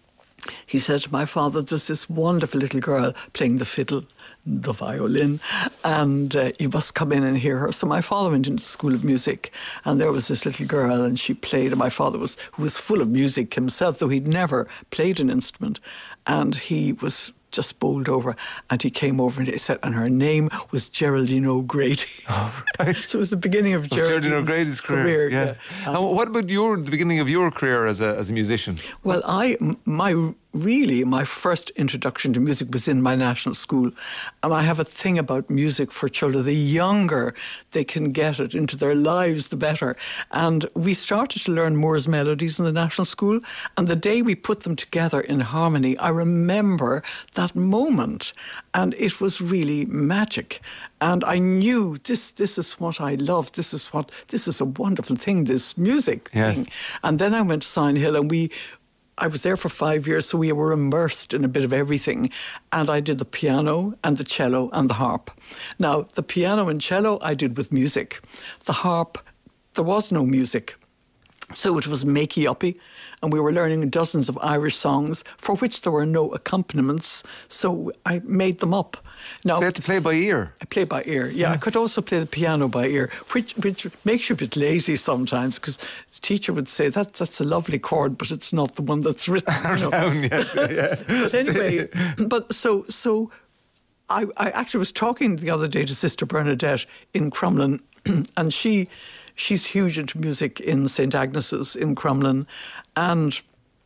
he said to my father, there's this wonderful little girl playing the fiddle, the violin, and uh, you must come in and hear her. So my father went into the School of Music, and there was this little girl, and she played, and my father was who was full of music himself, though he'd never played an instrument, and he was just bowled over, and he came over and he said, and her name was Geraldine O'Grady. Oh, right. So it was the beginning of Geraldine, Geraldine O'Grady's career. career yeah. yeah. Um, and what about your the beginning of your career as a as a musician? Well, I my really my first introduction to music was in my national school, and I have a thing about music for children. The younger they can get it into their lives, the better. And we started to learn Moore's melodies in the national school, and the day we put them together in harmony, I remember that moment, and it was really magic. And I knew this this is what I love. This is what this is a wonderful thing, this music yes. thing. And then I went to Sign Hill, and we I was there for five years, so we were immersed in a bit of everything. And I did the piano and the cello and the harp. Now, the piano and cello I did with music. The harp, there was no music. So it was makey-uppy, and we were learning dozens of Irish songs for which there were no accompaniments, so I made them up. Now, so you had to play by ear? I play by ear, yeah. yeah. I could also play the piano by ear, which which makes you a bit lazy sometimes, because the teacher would say, that, that's a lovely chord, but it's not the one that's written. You know? Down, yes, yeah. But anyway, but so so I, I actually was talking the other day to Sister Bernadette in Crumlin, and she... She's huge into music in Saint Agnes's in Crumlin, and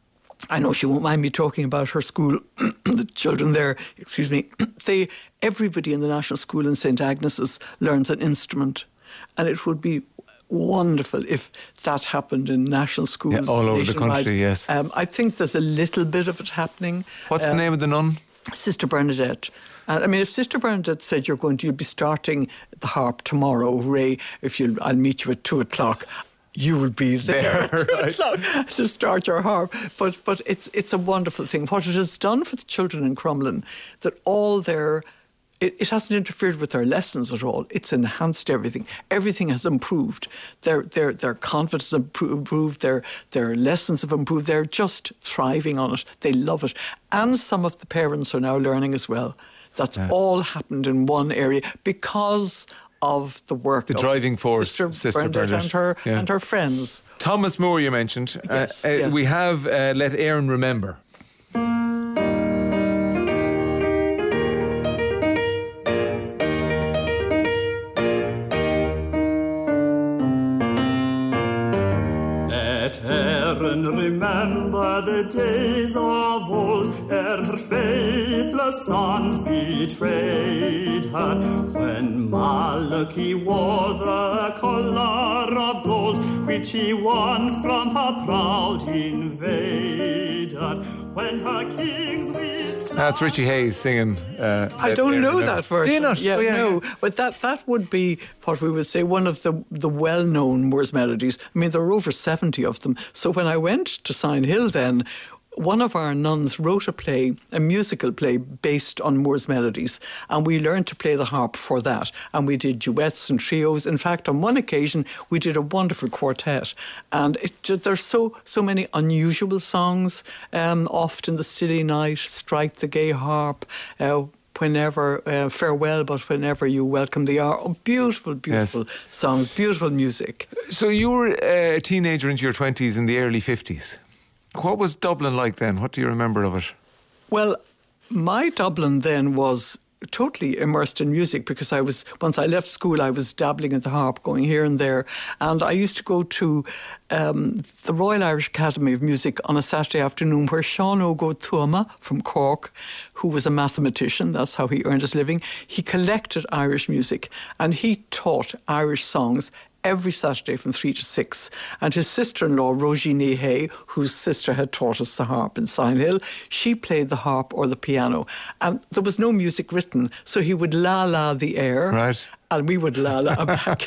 I know she won't mind me talking about her school. The children there, excuse me, they everybody in the national school in Saint Agnes's learns an instrument, and it would be wonderful if that happened in national schools yeah, all over nationwide. the country. Yes, um, I think there's a little bit of it happening. What's uh, the name of the nun? Sister Bernadette. I mean, if Sister Bernadette said you're going to, you'll be starting the harp tomorrow, Ray, if you'll, I'll meet you at two o'clock, you will be there, there at two right. o'clock to start your harp. But but it's it's a wonderful thing. What it has done for the children in Crumlin, that all their, it, it hasn't interfered with their lessons at all. It's enhanced everything. Everything has improved. Their their their confidence has improved. Their their lessons have improved. They're just thriving on it. They love it. And some of the parents are now learning as well. That's yeah. all happened in one area because of the work the of driving force, Sister, Sister Bernadette, Bernadette and her yeah. and her friends. Thomas Moore, you mentioned. Yes, uh, uh, yes. We have uh, Let Éireann Remember. Let Éireann remember the days of old, ere her faithless sons betrayed her, when Malachy wore the collar of gold, which he won from her proud invader, when her kings with... That's Richie Hayes singing. Uh, I don't know that version. Do you not? Yeah, oh, yeah, no. yeah. But that, that would be what we would say one of the, the well-known Moore's melodies. I mean, there are over seventy of them. So when I went to Sign Hill then, one of our nuns wrote a play, a musical play based on Moore's melodies, and we learned to play the harp for that. And we did duets and trios. In fact, on one occasion, we did a wonderful quartet. And it, there's so so many unusual songs. Um, Oft in the Stilly Night, Strike the Gay Harp, uh, Whenever, uh, Farewell, but Whenever You Welcome the Hour. Oh, beautiful, beautiful yes. songs, beautiful music. So you were a teenager into your twenties in the early fifties. What was Dublin like then? What do you remember of it? Well, my Dublin then was totally immersed in music, because I was, once I left school, I was dabbling at the harp, going here and there. And I used to go to um, the Royal Irish Academy of Music on a Saturday afternoon, where Sean Ogo Tuama from Cork, who was a mathematician, that's how he earned his living, he collected Irish music and he taught Irish songs every Saturday from three to six. And his sister-in-law, Roisin Hay, whose sister had taught us the harp in Signhill, she played the harp or the piano. And there was no music written, so he would la-la the air. Right. And we would la-la back.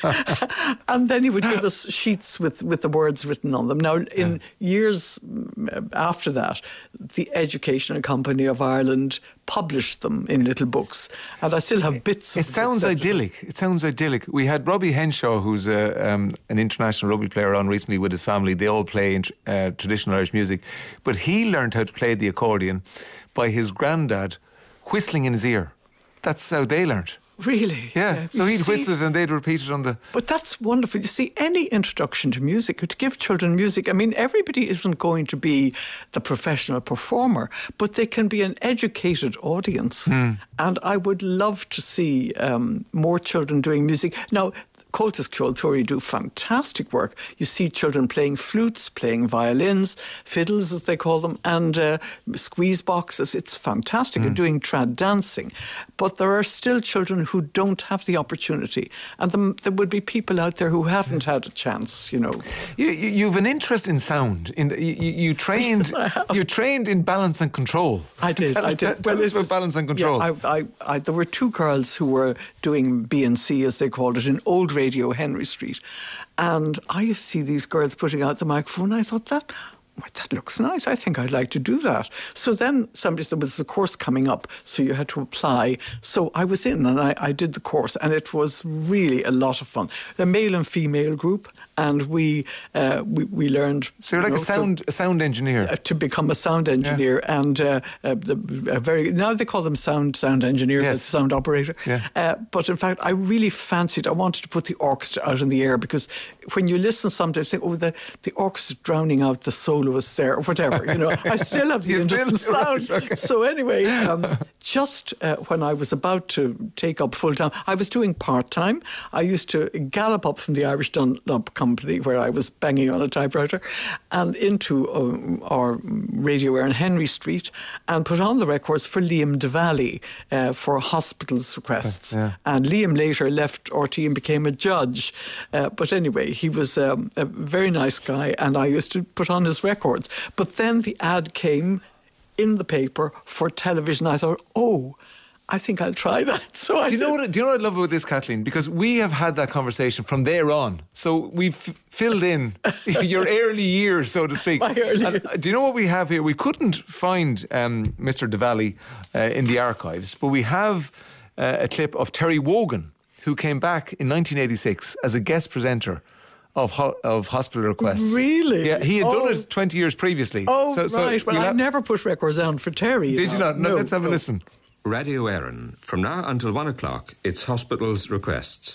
And then he would give us sheets with, with the words written on them. Now, in yeah. years after that, the Educational Company of Ireland published them in little books. And I still have bits it of it. sounds idyllic. It sounds idyllic. We had Robbie Henshaw, who's a, um, an international rugby player, on recently with his family. They all play in, uh, traditional Irish music. But he learned how to play the accordion by his granddad whistling in his ear. That's how they learned. Really? Yeah. yeah. So You he'd see, whistle it and they'd repeat it on the... But that's wonderful. You see, any introduction to music, to give children music, I mean, everybody isn't going to be the professional performer, but they can be an educated audience. Mm. And I would love to see um, more children doing music. Now, Comhaltas Ceoltóirí do fantastic work. You see children playing flutes, playing violins, fiddles as they call them, and uh, squeeze boxes. It's fantastic. Mm. And doing trad dancing. But there are still children who don't have the opportunity. And the, there would be people out there who haven't had a chance, you know. You, you, you've an interest in sound. In the, you, you trained you trained in balance and control. I did, tell, I did. Tell well, us about balance and control. Yeah, I, I, I, there were two girls who were doing B and C, as they called it, in Old Radio Henry Street. And I used to see these girls putting out the microphone. And I thought, that well, that looks nice. I think I'd like to do that. So then somebody said, there was a course coming up, so you had to apply. So I was in and I, I did the course, and it was really a lot of fun. A male and female group, and we uh, we, we learned... So you're like you know, a sound to, a sound engineer. Uh, to become a sound engineer. Yeah. And uh, uh, the, a very now they call them sound sound engineers, yes. sound operator. Yeah. Uh, but in fact, I really fancied, I wanted to put the orchestra out in the air, because when you listen sometimes, think, oh, the, the orchestra's drowning out the soloists there, or whatever, you know. I still have the interest in sound. Right, okay. So anyway, um, just uh, when I was about to take up full-time, I was doing part-time. I used to gallop up from the Irish Dunlop Company, where I was banging on a typewriter, and into um, our radio air in Henry Street, and put on the records for Liam DeValley uh, for hospitals' requests. Yeah. And Liam later left R T E and became a judge. Uh, but anyway, he was um, a very nice guy, and I used to put on his records. But then the ad came in the paper for television. I thought, oh, I think I'll try that. So I do you did. know what? Do you know what I love about this, Kathleen? Because we have had that conversation from there on. So we've f- filled in your early years, so to speak. My early and, years. Do you know what we have here? We couldn't find um, Mister DeValley uh, in the archives, but we have uh, a clip of Terry Wogan, who came back in nineteen eighty-six as a guest presenter of ho- of Hospital Requests. Really? Yeah, he had oh. done it twenty years previously. Oh, so, so right. Well, I have... never put records down for Terry. You Did know? you not? No, no let's have no. a listen. Radio Éireann. From now until one o'clock, it's Hospital's Requests.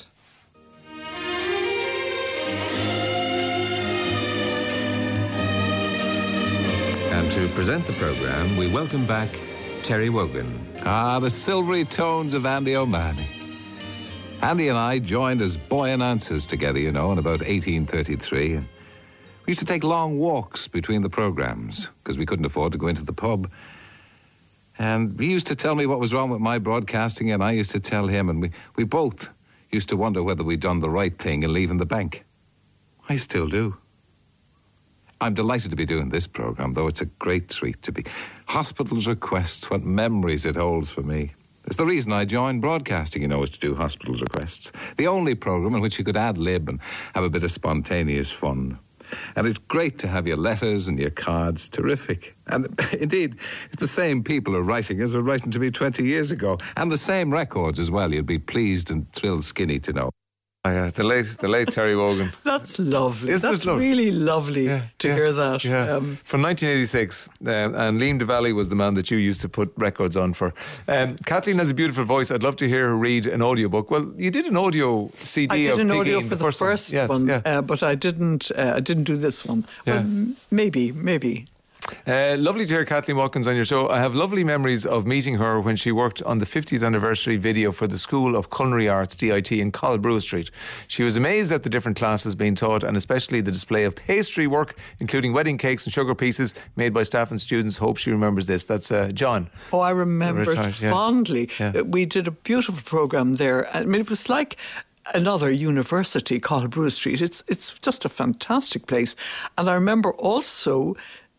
And to present the programme, we welcome back Terry Wogan. Ah, the silvery tones of Andy O'Mahony. Andy and I joined as boy announcers together, you know, in about eighteen thirty-three. And we used to take long walks between the programmes because we couldn't afford to go into the pub. And he used to tell me what was wrong with my broadcasting, and I used to tell him, and we, we both used to wonder whether we'd done the right thing in leaving the bank. I still do. I'm delighted to be doing this programme, though it's a great treat to be. Hospital's Requests, what memories it holds for me. It's the reason I joined broadcasting, you know, is to do Hospital's Requests. The only programme in which you could ad-lib and have a bit of spontaneous fun. And it's great to have your letters and your cards. Terrific. And indeed, it's the same people are writing as were writing to me twenty years ago. And the same records as well. You'd be pleased and thrilled skinny to know. Oh, yeah, the late, the late Terry Wogan. That's lovely. Isn't That's it lovely? really lovely yeah, to yeah, hear that. Yeah. Um, From nineteen eighty-six, uh, and Liam DeValley was the man that you used to put records on for. Um, Kathleen has a beautiful voice. I'd love to hear her read an audiobook. Well, you did an audio C D I did of an Piggy audio in for the first, first one, yes, one, yeah. uh, but I didn't. Uh, I didn't do this one. Yeah. Well, maybe, maybe. Uh, lovely to hear Kathleen Watkins on your show. I have lovely memories of meeting her when she worked on the fiftieth anniversary video for the School of Culinary Arts, D I T, in Colbrew Street. She was amazed at the different classes being taught and especially the display of pastry work, including wedding cakes and sugar pieces made by staff and students. Hope she remembers this. That's uh, John. Oh, I remember Retired, it yeah. fondly. Yeah. Uh, We did a beautiful programme there. I mean, it was like another university called Brew Street. It's it's just a fantastic place. And I remember also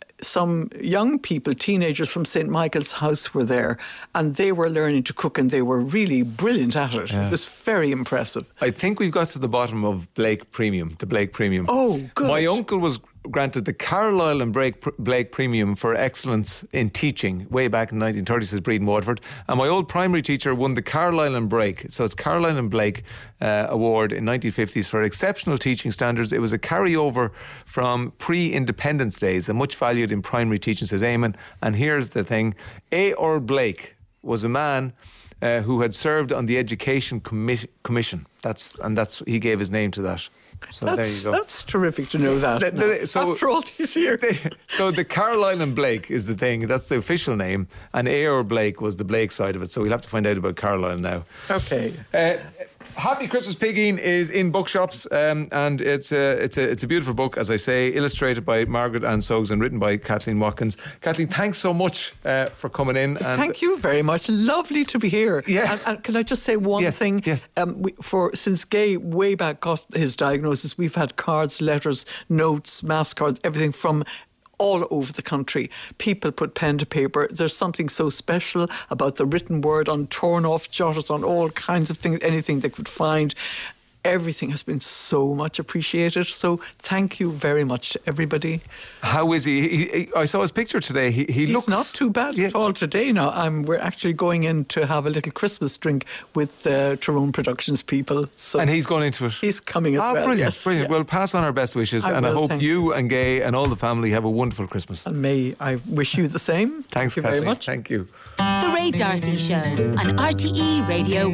some young people, teenagers from Saint Michael's House were there, and they were learning to cook, and they were really brilliant at it. Yeah. It was very impressive. I think we've got to the bottom of Blake Premium, the Blake Premium. Oh, good. My uncle was granted the Carlisle and Blake, Blake Premium for excellence in teaching way back in nineteen thirty, says Breed in Waterford. And my old primary teacher won the Carlisle and Blake, so it's Carlisle and Blake uh, award in nineteen fifties for exceptional teaching standards. It was a carryover from pre-independence days and much valued in primary teaching, says Eamon. And here's the thing, A R Blake was a man uh, who had served on the Education Commi- Commission. That's and that's he gave his name to that. So that's, there you go. That's terrific to know that. The- the- so- After all these years. So the Carlisle and Blake is the thing. That's the official name. And A R Blake was the Blake side of it. So we'll have to find out about Carlisle now. Okay. Uh, Happy Christmas Pigeen is in bookshops, um, and it's a, it's a it's a beautiful book, as I say, illustrated by Margaret Ann Soggs and written by Kathleen Watkins. Kathleen, thanks so much uh, for coming in. And Thank you very much. Lovely to be here. Yeah. And, and can I just say one Yes, thing? yes. Um, we, for since Gay way back got his diagnosis, we've had cards, letters, notes, mass cards, everything from all over the country. People put pen to paper. There's something so special about the written word on torn off jotters, on all kinds of things, anything they could find. Everything has been so much appreciated. So thank you very much to everybody. How is he? he, he I saw his picture today. He, he He's looks not too bad at all today. Now I'm, we're actually going in to have a little Christmas drink with the uh, Tyrone Productions people. So and he's going into it. He's coming as oh, well. Brilliant, yes, brilliant. yes. Well, pass on our best wishes, I and will, I hope thank you and Gay and all the family have a wonderful Christmas. And may I wish you the same. Thanks, Thank you Kathleen. very much. Thank you. The Ray D'Arcy Show on R T E Radio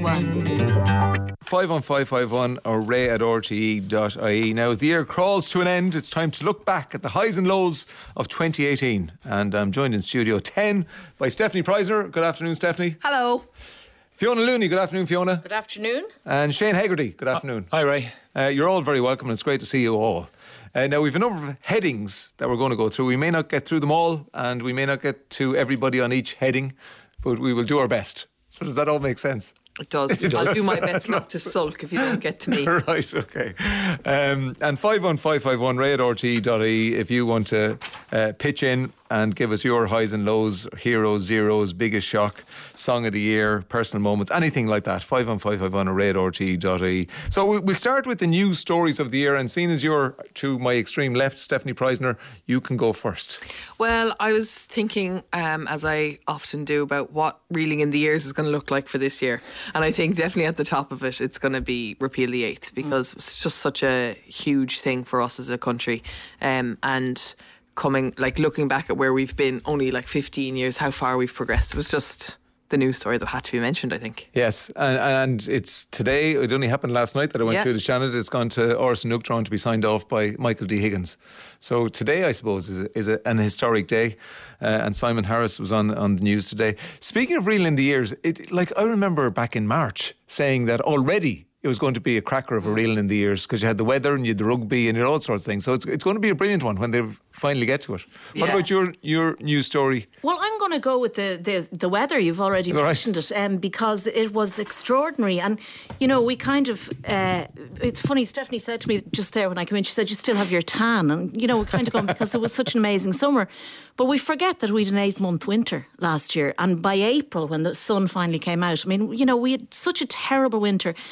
one. five one five five one or ray at r t e dot i e. Now, as the year crawls to an end, it's time to look back at the highs and lows of twenty eighteen. And I'm joined in Studio ten by Stephanie Preisner. Good afternoon, Stephanie. Hello. Fiona Looney. Good afternoon, Fiona. Good afternoon. And Shane Hegarty. Good afternoon. Hi, Ray. Uh, you're all very welcome, and it's great to see you all. Uh, now, we've a number of headings that we're going to go through. We may not get through them all, and we may not get to everybody on each heading, but we will do our best. So does that all make sense? It does. It I'll does. do my best not to sulk if you don't get to me. Right, okay. Um, and five one five five one ray at r t e dot i e if you want to uh, pitch in and give us your highs and lows, heroes, zeros, biggest shock, song of the year, personal moments, anything like that. five one five five one or ray at r t e dot i e. So we- we'll start with the news stories of the year, and seeing as you're to my extreme left, Stephanie Preisner, you can go first. Well, I was thinking, um, as I often do, about what reeling in the years is going to look like for this year. And I think definitely at the top of it, it's going to be repeal the eighth, because it's just such a huge thing for us as a country. Um, and coming, like looking back at where we've been only like fifteen years, how far we've progressed. It was just the news story that had to be mentioned, I think. Yes, and, and it's today, it only happened last night that I went Yeah. through the Shannon. It's gone to Orson Nookdrawn to be signed off by Michael D. Higgins. So today, I suppose, is, a, is a, an historic day. Uh, and Simon Harris was on, on the news today. Speaking of reeling the years, it, like I remember back in March saying that already it was going to be a cracker of a reel in the ears, because you had the weather and you had the rugby and you had all sorts of things. So it's it's going to be a brilliant one when they finally get to it. What Yeah. about your your news story? Well, I'm going to go with the, the, the weather. You've already All right. mentioned it, um, because it was extraordinary. And, you know, we kind of, uh, it's funny, Stephanie said to me just there when I came in, she said, you still have your tan. And, you know, we're kind of going, because it was such an amazing summer. But we forget that we had an eight-month winter last year. And by April, when the sun finally came out, I mean, you know, we had such a terrible winter, which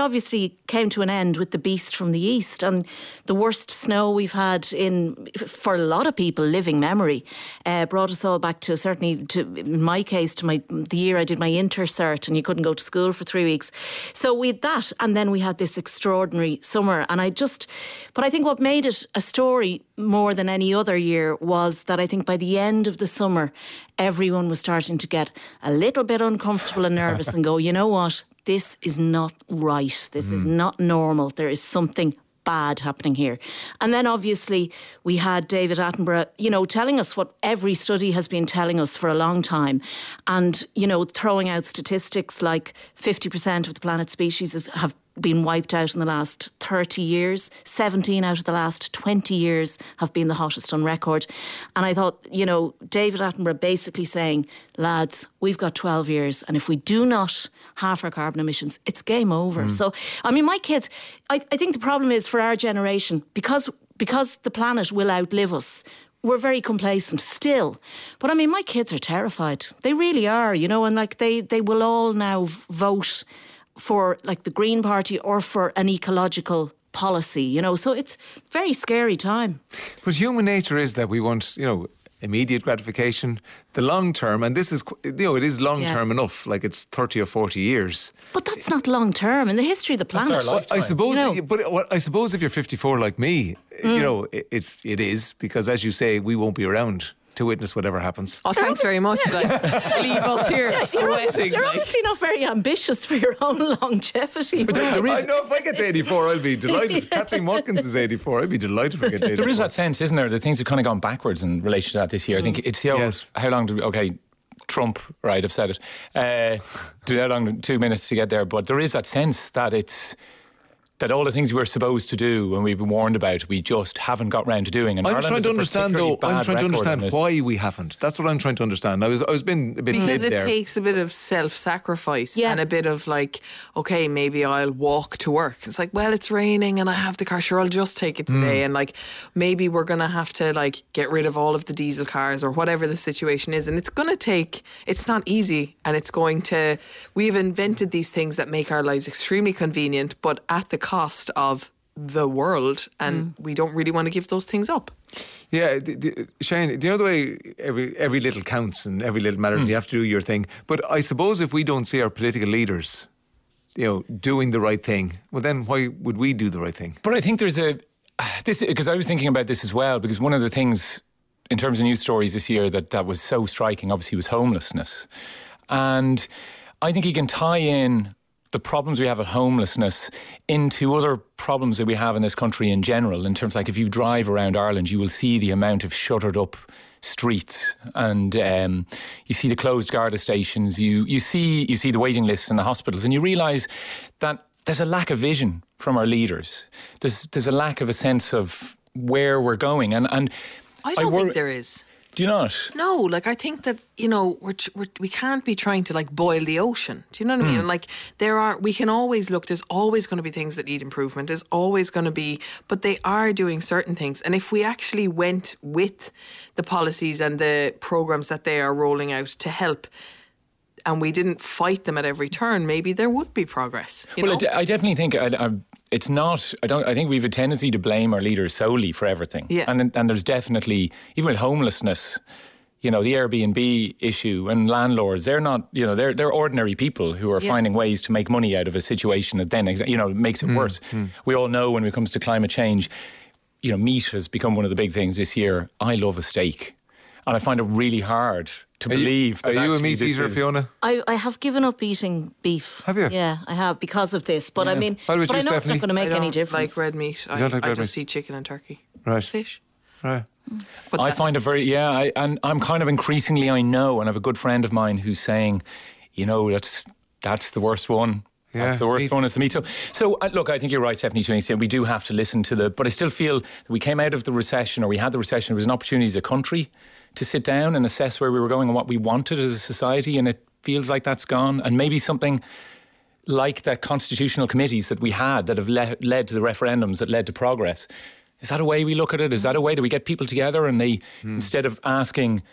obviously came to an end with the beast from the east, and the worst snow we've had in, for a lot of people, living memory, uh, brought us all back to, certainly to, in my case, to my the year I did my intercert, and you couldn't go to school for three weeks. So we had that, and then we had this extraordinary summer, and I just, but I think what made it a story more than any other year was that I think by the end of the summer, everyone was starting to get a little bit uncomfortable and nervous and go, you know what, this is not right. This mm. is not normal. There is something bad happening here. And then obviously we had David Attenborough, you know, telling us what every study has been telling us for a long time, and, you know, throwing out statistics like fifty percent of the planet's species is, have been wiped out in the last thirty years. seventeen out of the last twenty years have been the hottest on record. And I thought, you know, David Attenborough basically saying, lads, we've got twelve years, and if we do not halve our carbon emissions, it's game over. Mm. So, I mean, my kids, I, I think the problem is for our generation, because because the planet will outlive us, we're very complacent still. But I mean, my kids are terrified. They really are, you know, and like they, they will all now vote for like the Green Party or for an ecological policy, you know, so it's a very scary time. But human nature is that we want, you know, immediate gratification, the long term, and this is, you know, it is long term yeah. enough, like it's thirty or forty years. But that's not long term in the history of the planet. That's our lifetime. I suppose, you know, but what, I suppose if you're fifty-four like me, mm. you know, it, it it is, because as you say, we won't be around to witness whatever happens. Oh, thanks very much. Like, leave us here yeah, sweating. You're, you're like. obviously not very ambitious for your own longevity. But there, there is, I know if I get to eighty-four, I'll be delighted. yeah. Kathleen Watkins is eighty-four. I'd be delighted if I get to eighty-four. There is that sense, isn't there? The things have kind of gone backwards in relation to that this year. Mm. I think it's the old, yes. how long do we, okay, Trump, right, I've said it. Uh, how long, two minutes to get there. But there is that sense that it's, that all the things we were supposed to do and we've been warned about, we just haven't got round to doing. And I'm Ireland trying to understand, though. I'm trying to understand why why we haven't. That's what I'm trying to understand. I was I was being a bit because it there. takes a bit of self-sacrifice yeah. and a bit of like, okay, maybe I'll walk to work. It's like, well, it's raining and I have the car. Sure, I'll just take it today. Mm. And like, maybe we're going to have to like get rid of all of the diesel cars or whatever the situation is. And it's going to take. It's not easy, and it's going to. We've invented these things that make our lives extremely convenient, but at the cost of the world, and mm. we don't really want to give those things up. Yeah, the, the, Shane, do you know the way every every little counts and every little matters, mm. and you have to do your thing? But I suppose if we don't see our political leaders, you know, doing the right thing, well, then why would we do the right thing? But I think there's a this because I was thinking about this as well, because one of the things in terms of news stories this year that that was so striking, obviously, was homelessness, and I think you can tie in the problems we have at homelessness into other problems that we have in this country in general, in terms like if you drive around Ireland, you will see the amount of shuttered up streets, and um, you see the closed Garda stations, you you see you see the waiting lists in the hospitals, and you realise that there's a lack of vision from our leaders. There's there's a lack of a sense of where we're going, and and I don't I wor- think there is. Do you not? No, like I think that, you know, we're, we're, we can't be trying to like boil the ocean. Do you know what I mean? Mm. And like there are, we can always look, there's always going to be things that need improvement. There's always going to be, but they are doing certain things. And if we actually went with the policies and the programs that they are rolling out to help, and we didn't fight them at every turn, maybe there would be progress. You well, know? I, I definitely think I, I, it's not. I don't. I think we have a tendency to blame our leaders solely for everything. Yeah. And and there's definitely, even with homelessness, you know, the Airbnb issue and landlords, they're not. You know, they're they're ordinary people who are yeah. finding ways to make money out of a situation that then, you know, makes it mm, worse. Mm. We all know when it comes to climate change, you know, meat has become one of the big things this year. I love a steak, and I find it really hard to are believe. You, that are you a meat eater, is, Fiona? I, I have given up eating beef. Have you? Yeah, I have, because of this. But yeah. I mean, but you, I know Stephanie? It's not going to make I any don't difference. like red meat. I, you don't like I red just meat? eat chicken and turkey. Right. Fish. Right. But I find it very, yeah, I, and I'm kind of increasingly, I know, and I have a good friend of mine who's saying, you know, that's that's the worst one. Yeah, that's the worst one, is the meat. So, so uh, look, I think you're right, Stephanie, to an extent. We do have to listen to the, but I still feel that we came out of the recession, or we had the recession, it was an opportunity as a country to sit down and assess where we were going and what we wanted as a society, and it feels like that's gone. And maybe something like the constitutional committees that we had that have le- led to the referendums that led to progress. Is that a way we look at it? Is that a way that we get people together and they, mm. instead of asking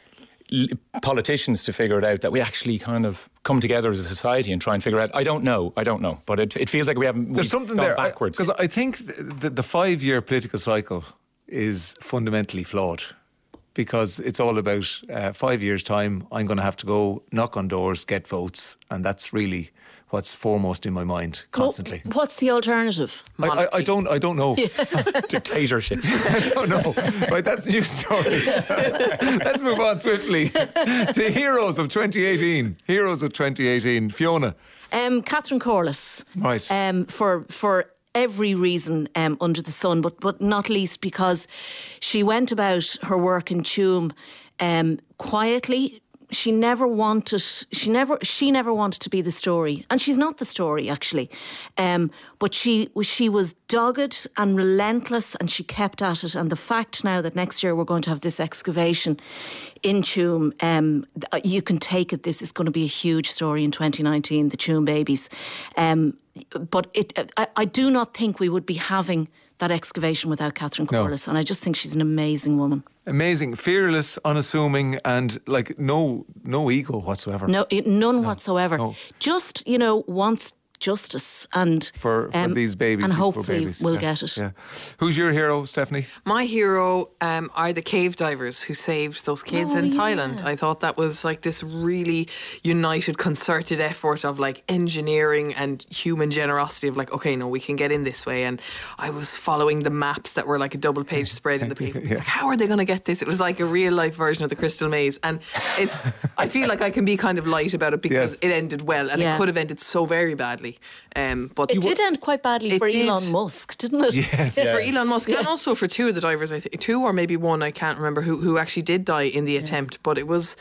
l- politicians to figure it out, that we actually kind of come together as a society and try and figure out? I don't know. I don't know. But it, it feels like we haven't There's something gone there. backwards. Because I, I think the, the five-year political cycle is fundamentally flawed. Because it's all about uh, five years' time, I'm going to have to go knock on doors, get votes. And that's really what's foremost in my mind constantly. Well, what's the alternative? I, I, I don't I don't know. Dictatorship. I don't know. Right, that's a new story. Let's move on swiftly to Heroes of twenty eighteen. Heroes of twenty eighteen. Fiona. Um, Catherine Corless. Right. Um, for for every reason um, under the sun, but but not least because she went about her work in Tuam um, quietly. She never wanted. She never. She never wanted to be the story, and she's not the story actually. Um, but she she was dogged and relentless, and she kept at it. And the fact now that next year we're going to have this excavation in Tuam, um, you can take it. This is going to be a huge story in twenty nineteen. The Tuam babies, um, but it. I, I do not think we would be having that excavation without Catherine Corless, no. And I just think she's an amazing woman. Amazing, fearless, unassuming, and like no no ego whatsoever. No, it, none no. whatsoever. No. Just, you know, wants justice and for, for um, these babies, and these hopefully poor babies. we'll yeah. get it. Yeah. Who's your hero, Stephanie? My hero um, are the cave divers who saved those kids oh, in yeah. Thailand. I thought that was like this really united, concerted effort of like engineering and human generosity of like, okay, no, we can get in this way. And I was following the maps that were like a double page spread in the paper. yeah. Like, how are they going to get this? It was like a real life version of the Crystal Maze. And it's, I feel like I can be kind of light about it because yes. it ended well, and yeah. it could have ended so very badly. Um, but it did end quite badly for did. Elon Musk, didn't it? Yes, yeah. yeah. For Elon Musk, yeah. and also for two of the divers, I think two or maybe one, I can't remember, who who actually did die in the yeah. attempt. But it was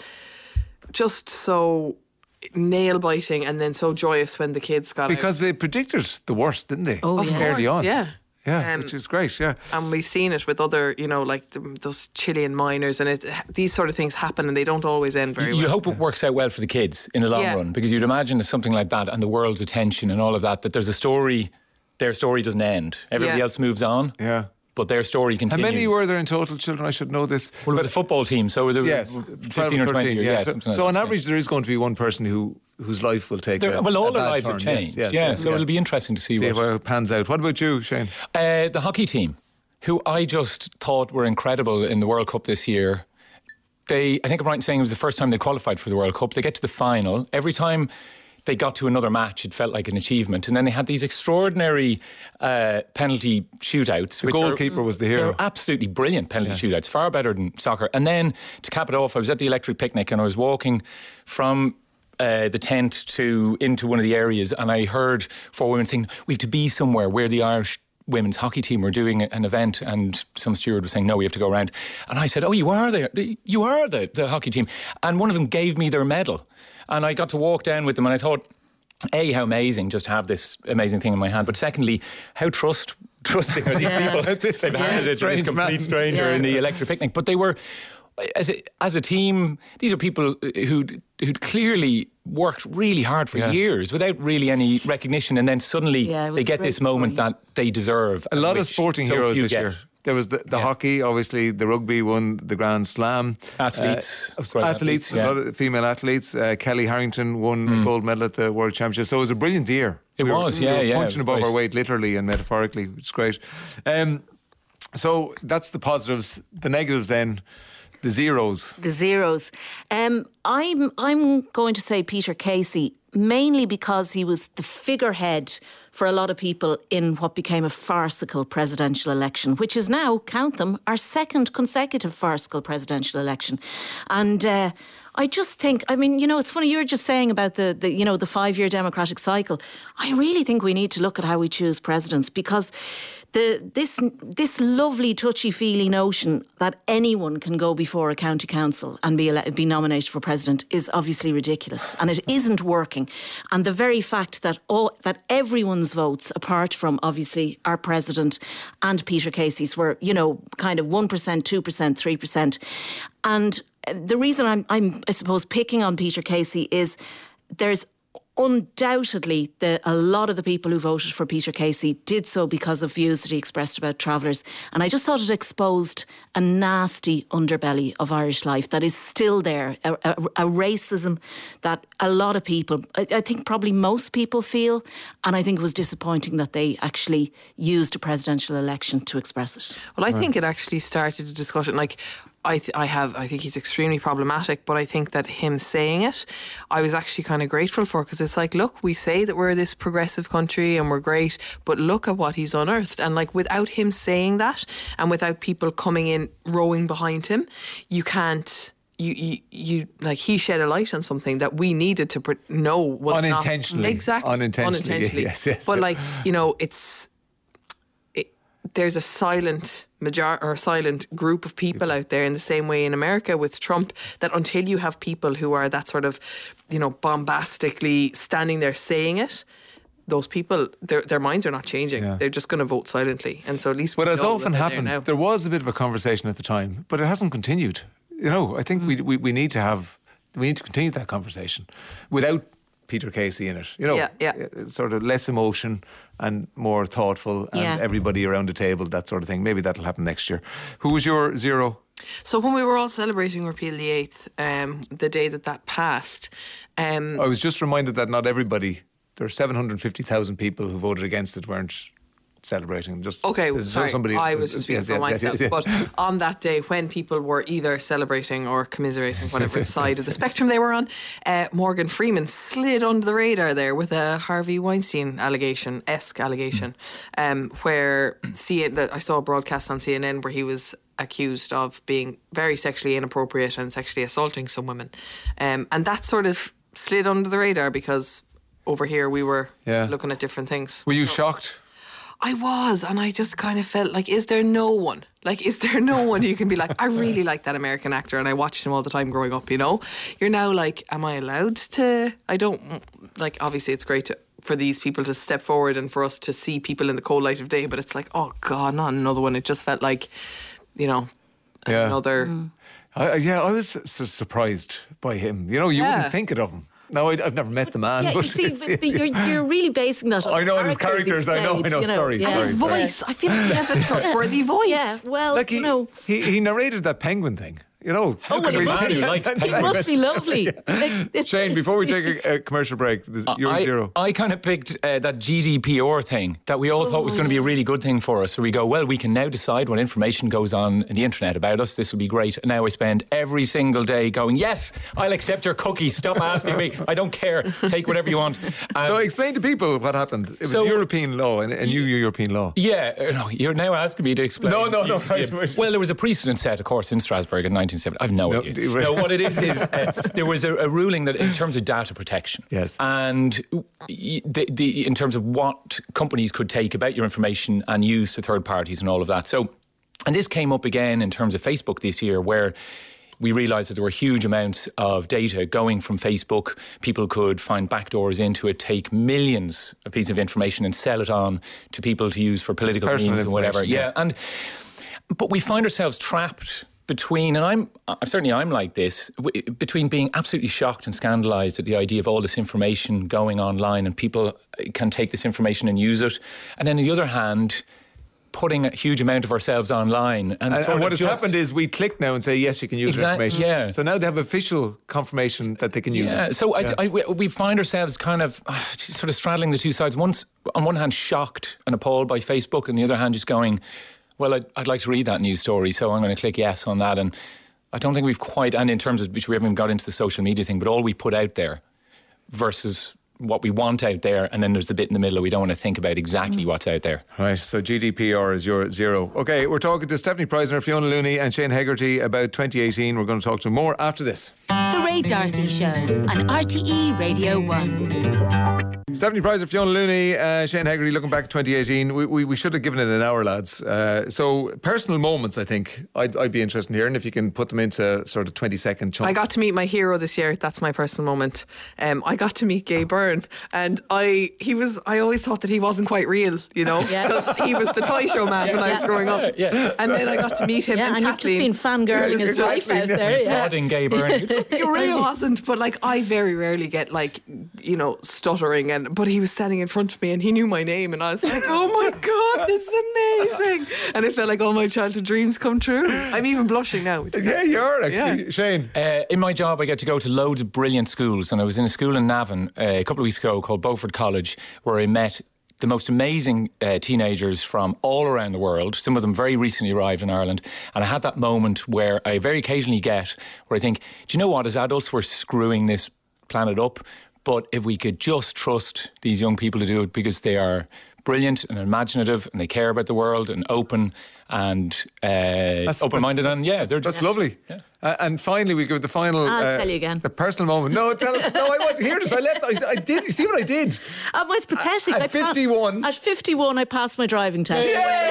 just so nail biting and then so joyous when the kids got because out. they predicted the worst, didn't they? Oh, of yeah. early course, on. yeah. Yeah, um, which is great, yeah. And we've seen it with other, you know, like the, those Chilean miners, and it, these sort of things happen and they don't always end very you, well. You hope it works out well for the kids in the long yeah. run, because you'd imagine something like that and the world's attention and all of that, that there's a story, their story doesn't end. Everybody yeah. else moves on. Yeah. But their story continues. How many were there in total, children? I should know this. Well, about the football team, so there yes, fifteen or twenty. Yeah. Yeah, so like so on that, average, yeah. there is going to be one person who whose life will take. There, a, well, all a their bad lives turn. have changed. Yes, yes, yeah, yes, so yeah. it'll be interesting to see, see what, how it pans out. What about you, Shane? Uh, the hockey team, who I just thought were incredible in the World Cup this year. They, I think I'm right in saying it was the first time they qualified for the World Cup. They get to the final. Every time they got to another match, it felt like an achievement. And then they had these extraordinary uh, penalty shootouts. The which goalkeeper are, was the hero. They're absolutely brilliant penalty yeah. shootouts, far better than soccer. And then to cap it off, I was at the Electric Picnic and I was walking from uh, the tent to into one of the areas, and I heard four women saying, we have to be somewhere where the Irish women's hockey team were doing an event, and some steward was saying, no, we have to go around. And I said, oh, you are there. You are the, the hockey team. And one of them gave me their medal. And I got to walk down with them, and I thought, A, how amazing just to have this amazing thing in my hand. But secondly, how trust trusting are these yeah. people? They've yeah. handed it to this complete man. stranger yeah. in the Electric Picnic. But they were, as a, as a team, these are people who'd, who'd clearly worked really hard for yeah. years without really any recognition, and then suddenly yeah, they get this story. moment that they deserve. A lot of sporting so heroes few this get. year. There was the, the yeah. hockey, obviously, the rugby won the Grand Slam. Athletes. Uh, athletes, athletes yeah. a lot of female athletes. Uh, Kelly Harrington won mm. a gold medal at the World Championship. So it was a brilliant year. It we was, were, yeah, we were yeah. punching above great. our weight, literally and metaphorically, which is great. Um, so that's the positives. The negatives then, the zeros. The zeros. Um, I'm I'm going to say Peter Casey, mainly because he was the figurehead for a lot of people in what became a farcical presidential election, which is now, count them, our second consecutive farcical presidential election. And uh, I just think, I mean, you know, it's funny, you were just saying about the, the you know, the five-year democratic cycle. I really think we need to look at how we choose presidents, because the this this lovely touchy-feely notion that anyone can go before a county council and be ele- be nominated for president is obviously ridiculous, and it isn't working. And the very fact that all that everyone's votes, apart from obviously our president and Peter Casey's, were, you know, kind of one percent, two percent, three percent, and the reason I'm I'm I suppose picking on Peter Casey is there's undoubtedly, the, a lot of the people who voted for Peter Casey did so because of views that he expressed about travellers. And I just thought it exposed a nasty underbelly of Irish life that is still there, a, a, a racism that a lot of people, I, I think probably most people feel, and I think it was disappointing that they actually used a presidential election to express it. Well, I think it actually started a discussion, like, I th- I have I think he's extremely problematic, but I think that him saying it, I was actually kind of grateful for, because it's like, look, we say that we're this progressive country and we're great, but look at what he's unearthed. And like, without him saying that, and without people coming in rowing behind him, you can't. You, you, you, like, he shed a light on something that we needed to pre- know was unintentionally. Not, exactly, unintentionally. unintentionally. Yes, yes. But like, you know, it's. There's a silent major or a silent group of people out there, in the same way in America with Trump, that until you have people who are that sort of, you know, bombastically standing there saying it, those people, their their minds are not changing. Yeah. They're just going to vote silently. And so at least, but as often happens, there, there was a bit of a conversation at the time, but it hasn't continued. You know, I think mm. we, we we need to have we need to continue that conversation without Peter Casey in it, you know, yeah, yeah. sort of less emotion and more thoughtful, and yeah. everybody around the table, that sort of thing. Maybe that'll happen next year. Who was your zero? So when we were all celebrating Repeal the Eighth, um, the day that that passed, um, I was just reminded that not everybody, there are seven hundred fifty thousand people who voted against it weren't celebrating. Just okay, sorry, somebody, I was just speaking yes, for yes, myself. yes, yes. But on that day, when people were either celebrating or commiserating, whatever side of the spectrum they were on, uh, Morgan Freeman slid under the radar there with a Harvey Weinstein allegation, esque allegation, um, where C- I saw a broadcast on C N N where he was accused of being very sexually inappropriate and sexually assaulting some women, um, and that sort of slid under the radar because over here we were yeah. looking at different things. Were you so, shocked? I was, and I just kind of felt like, is there no one? Like, is there no one who can be like, I really like that American actor and I watched him all the time growing up, you know? You're now like, am I allowed to? I don't, like, obviously it's great to, for these people to step forward and for us to see people in the cold light of day, but it's like, oh God, not another one. It just felt like, you know, yeah. another... Mm. I, yeah, I was so surprised by him. You know, you yeah. wouldn't think it of him. No, I, I've never met the man. Yeah, but you see, but you're, you're really basing that on I know, on his characters, I know, I know, you know, sorry. And sorry, his sorry. voice, I feel like he has a trustworthy voice. Yeah, well, like he, you know. He, he narrated that penguin thing. You know, oh, well, it, must be, it must be lovely. Yeah. Shane, before we take a, a commercial break, this, you're I, zero. I kind of picked uh, that G D P R thing that we all oh, thought was going to be a really good thing for us. So we go, well, we can now decide what information goes on in the internet about us. This would be great. And now I spend every single day going, yes, I'll accept your cookies. Stop asking me. I don't care. Take whatever you want. Um, so explain to people what happened. It was so, European law, and, and you European law. Yeah, uh, no, you're now asking me to explain. No, no, no. You, yeah. Well, there was a precedent set, of course, in Strasbourg in nineteen seventy. I've no, no idea. No, what it is is uh, there was a, a ruling that in terms of data protection, yes, and the, the, in terms of what companies could take about your information and use to third parties and all of that. So, and this came up again in terms of Facebook this year, where we realised that there were huge amounts of data going from Facebook. People could find backdoors into it, take millions of pieces of information and sell it on to people to use for political Personal means and whatever. Yeah. yeah, and but we find ourselves trapped between, and I'm certainly I'm like this, between being absolutely shocked and scandalised at the idea of all this information going online and people can take this information and use it, and then on the other hand, putting a huge amount of ourselves online. And, and, and what has just, happened is we click now and say, yes, you can use exactly, the information. Yeah. So now they have official confirmation that they can use yeah. it. So yeah. I, I, we find ourselves kind of uh, sort of straddling the two sides. Once, on one hand, shocked and appalled by Facebook, and the other hand, just going, well, I'd, I'd like to read that news story, so I'm going to click yes on that. And I don't think we've quite, and in terms of, which we haven't got into the social media thing, but all we put out there versus what we want out there, and then there's the bit in the middle that we don't want to think about exactly mm. what's out there. Right, so G D P R is your zero. Okay, we're talking to Stephanie Preisner, Fiona Looney and Shane Hegarty about twenty eighteen. We're going to talk to them more after this. The Ray D'Arcy Show on R T E Radio one. Stephanie Price, Fiona Looney, uh, Shane Hegarty, looking back at twenty eighteen. We, we, we should have given it an hour, lads. Uh, so, personal moments, I think, I'd, I'd be interested in hearing if you can put them into sort of twenty second chunks. I got to meet my hero this year. That's my personal moment. Um, I got to meet Gay Byrne, and I he was. I always thought that he wasn't quite real, you know, because yeah. he was the toy show man yeah, when yeah. I was growing up. Yeah. And then I got to meet him yeah, and, and Kathleen. You've just been fangirling his life out there. Yeah. Prodding Gay Byrne. You really wasn't, but like I very rarely get like, you know, stuttering, and but he was standing in front of me and he knew my name, and I was like, oh my God, this is amazing. And it felt like all my childhood dreams come true. I'm even blushing now. Yeah, you are actually. Yeah. Shane. Uh, in my job, I get to go to loads of brilliant schools, and I was in a school in Navan uh, a couple of weeks ago called Beaufort College, where I met the most amazing uh, teenagers from all around the world, some of them very recently arrived in Ireland. And I had that moment where I very occasionally get, where I think, do you know what, as adults we're screwing this planet up, but if we could just trust these young people to do it, because they are brilliant and imaginative and they care about the world and open and uh, open-minded, and yeah, they're that's just lovely. Yeah. Uh, and finally, we give the final. I'll uh, tell you again. The personal moment. No, tell us. No, I want to hear this. I left. I, I did. You see what I did? Oh, well, it's pathetic. At I fifty-one. Passed, at fifty-one, I passed my driving test.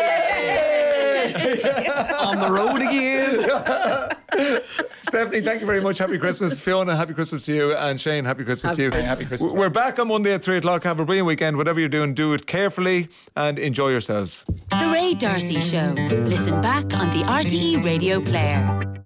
On the road again. Stephanie, thank you very much. Happy Christmas. Fiona, happy Christmas to you. And Shane, happy Christmas happy to you. Christmas. Happy Christmas. We're back on Monday at three o'clock. Have a brilliant weekend. Whatever you're doing, do it carefully and enjoy yourselves. The Ray D'Arcy Show. Listen back on the R T E Radio Player.